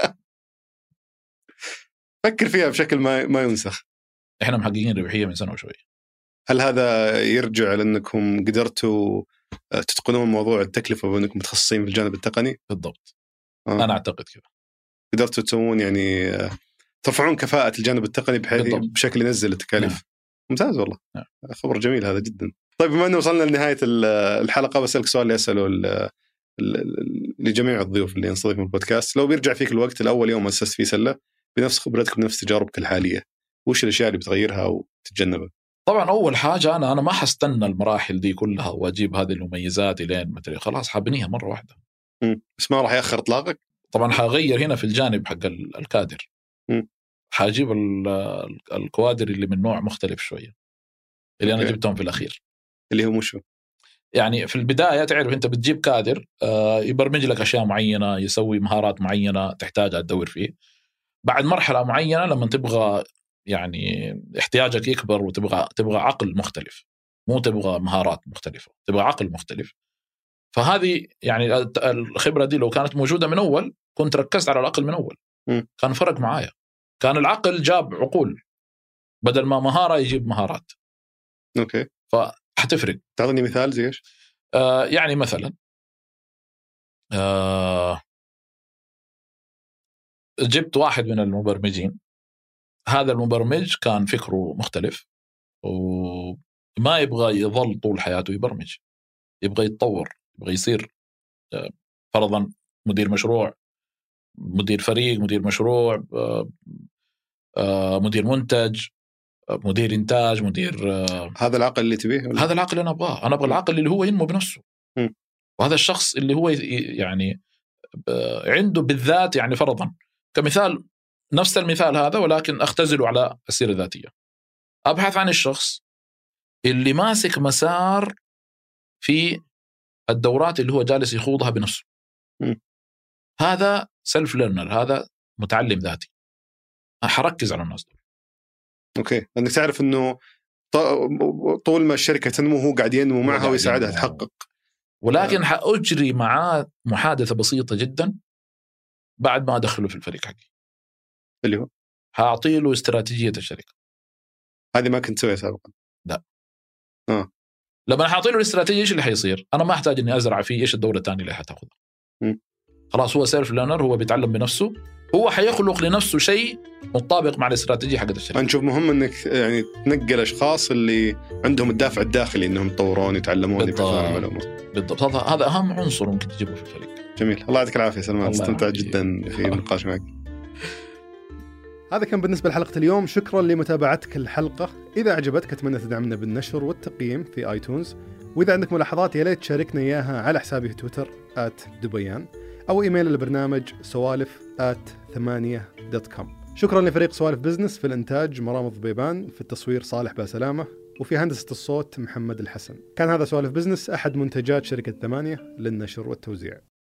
فكر فيها بشكل ما ما ينسخ. إحنا محققين ربحية من سنة وشوي. هل هذا يرجع لأنكم قدرتوا تتقنون موضوع التكلفة وأنكم متخصصين في الجانب التقني؟ بالضبط. آه. أنا أعتقد كذا. قدرتوا تسوون يعني ترفعون كفاءة الجانب التقني بحيث بشكل ينزل التكاليف. نعم. ممتاز والله. نعم. خبر جميل هذا جدا. طيب بما أنه وصلنا لنهاية الحلقة، بسألك سؤال اللي أسأله لجميع الضيوف اللي ينصدق من البودكاست. لو بيرجع فيك الوقت الأول يوم أسست فيه سلة بنفس خبرتك بنفس تجاربك الحالية، وش الأشياء اللي بتغيرها وتتجنبها؟ طبعا أول حاجة أنا أنا ما حستنى المراحل دي كلها وأجيب هذه المميزات لين مدري، خلاص حابنيها مرة واحدة. م. بس ما راح يأخر إطلاقك. طبعا حغير هنا في الجانب حق الكادر، م. حاجيب الكوادر اللي من نوع مختلف شوية اللي أوكي. أنا جبتهم في الأخير. اللي هو مشو يعني في البداية تعرف أنت بتجيب كادر يبرمج لك أشياء معينة، يسوي مهارات معينة تحتاجها تدور فيه. بعد مرحلة معينة لما تبغى يعني احتياجك يكبر وتبغى تبغى عقل مختلف، مو تبغى مهارات مختلفة، تبغى عقل مختلف. فهذه يعني الخبرة دي لو كانت موجودة من أول كنت ركزت على العقل من أول، م. كان فرق معايا، كان العقل جاب عقول بدل ما مهارة يجيب مهارات. أوكي. فحتفرق. تعطيني مثال زي إيش؟ آه يعني مثلا آه جبت واحد من المبرمجين، هذا المبرمج كان فكره مختلف وما يبغى يظل طول حياته يبرمج، يبغى يتطور، يبغى يصير فرضا مدير مشروع، مدير فريق، مدير مشروع، مدير منتج، مدير إنتاج، مدير. هذا العقل اللي تبيه؟ هذا العقل اللي أنا أبغاه. أنا أبغى العقل اللي هو ينمو بنفسه. م. وهذا الشخص اللي هو يعني عنده بالذات، يعني فرضا كمثال نفس المثال هذا ولكن أختزله على السيرة الذاتية. أبحث عن الشخص اللي ماسك مسار في الدورات اللي هو جالس يخوضها بنفسه. م. هذا سيلف ليرنر، هذا متعلم ذاتي. حركز على الناس دول. أوكي. لأنك تعرف أنه طول ما الشركة تنمو هو قاعد ينمو معها ويساعدها تحقق. ولكن حأجري معاه محادثة بسيطة جدا بعد ما أدخله في الفريق حقي، اللي هو هأعطي له استراتيجية الشركة. هذه ما كنت سويها سابقا. لا. آه. لما حأعطي له الاستراتيجية إيش اللي حيصير؟ أنا ما أحتاج إني أزرع فيه إيش الدورة الثانية اللي حتاخذها. خلاص هو سيلف ليرنر، هو بيتعلم بنفسه، هو حيخلق لنفسه شيء مطابق مع الاستراتيجية حقت الشركة. نشوف مهم إنك يعني تنقل أشخاص اللي عندهم الدافع الداخلي إنهم يتطورون يتعلمون يبحثون. بالضبط. هذا هذا أهم عنصر ممكن تجيبه في الفريق. جميل. الله يعطيك العافية سلمان، استمتعت جدا في النقاش معك. هذا كان بالنسبة لحلقة اليوم. شكرا لمتابعتك الحلقة. إذا عجبتك أتمنى تدعمنا بالنشر والتقييم في آيتونز، وإذا عندك ملاحظات يا ليت تشاركنا إياها على حسابي في تويتر آت دبيان أو إيميل البرنامج سوالف آت ثمانية دوت كوم. شكرا لفريق سوالف بزنس في الإنتاج مرام ضبيبان، في التصوير صالح باسلامة، وفي هندسة الصوت محمد الحسن. كان هذا سوالف بزنس أحد منتجات شركة ثمانية للنشر والتوزيع.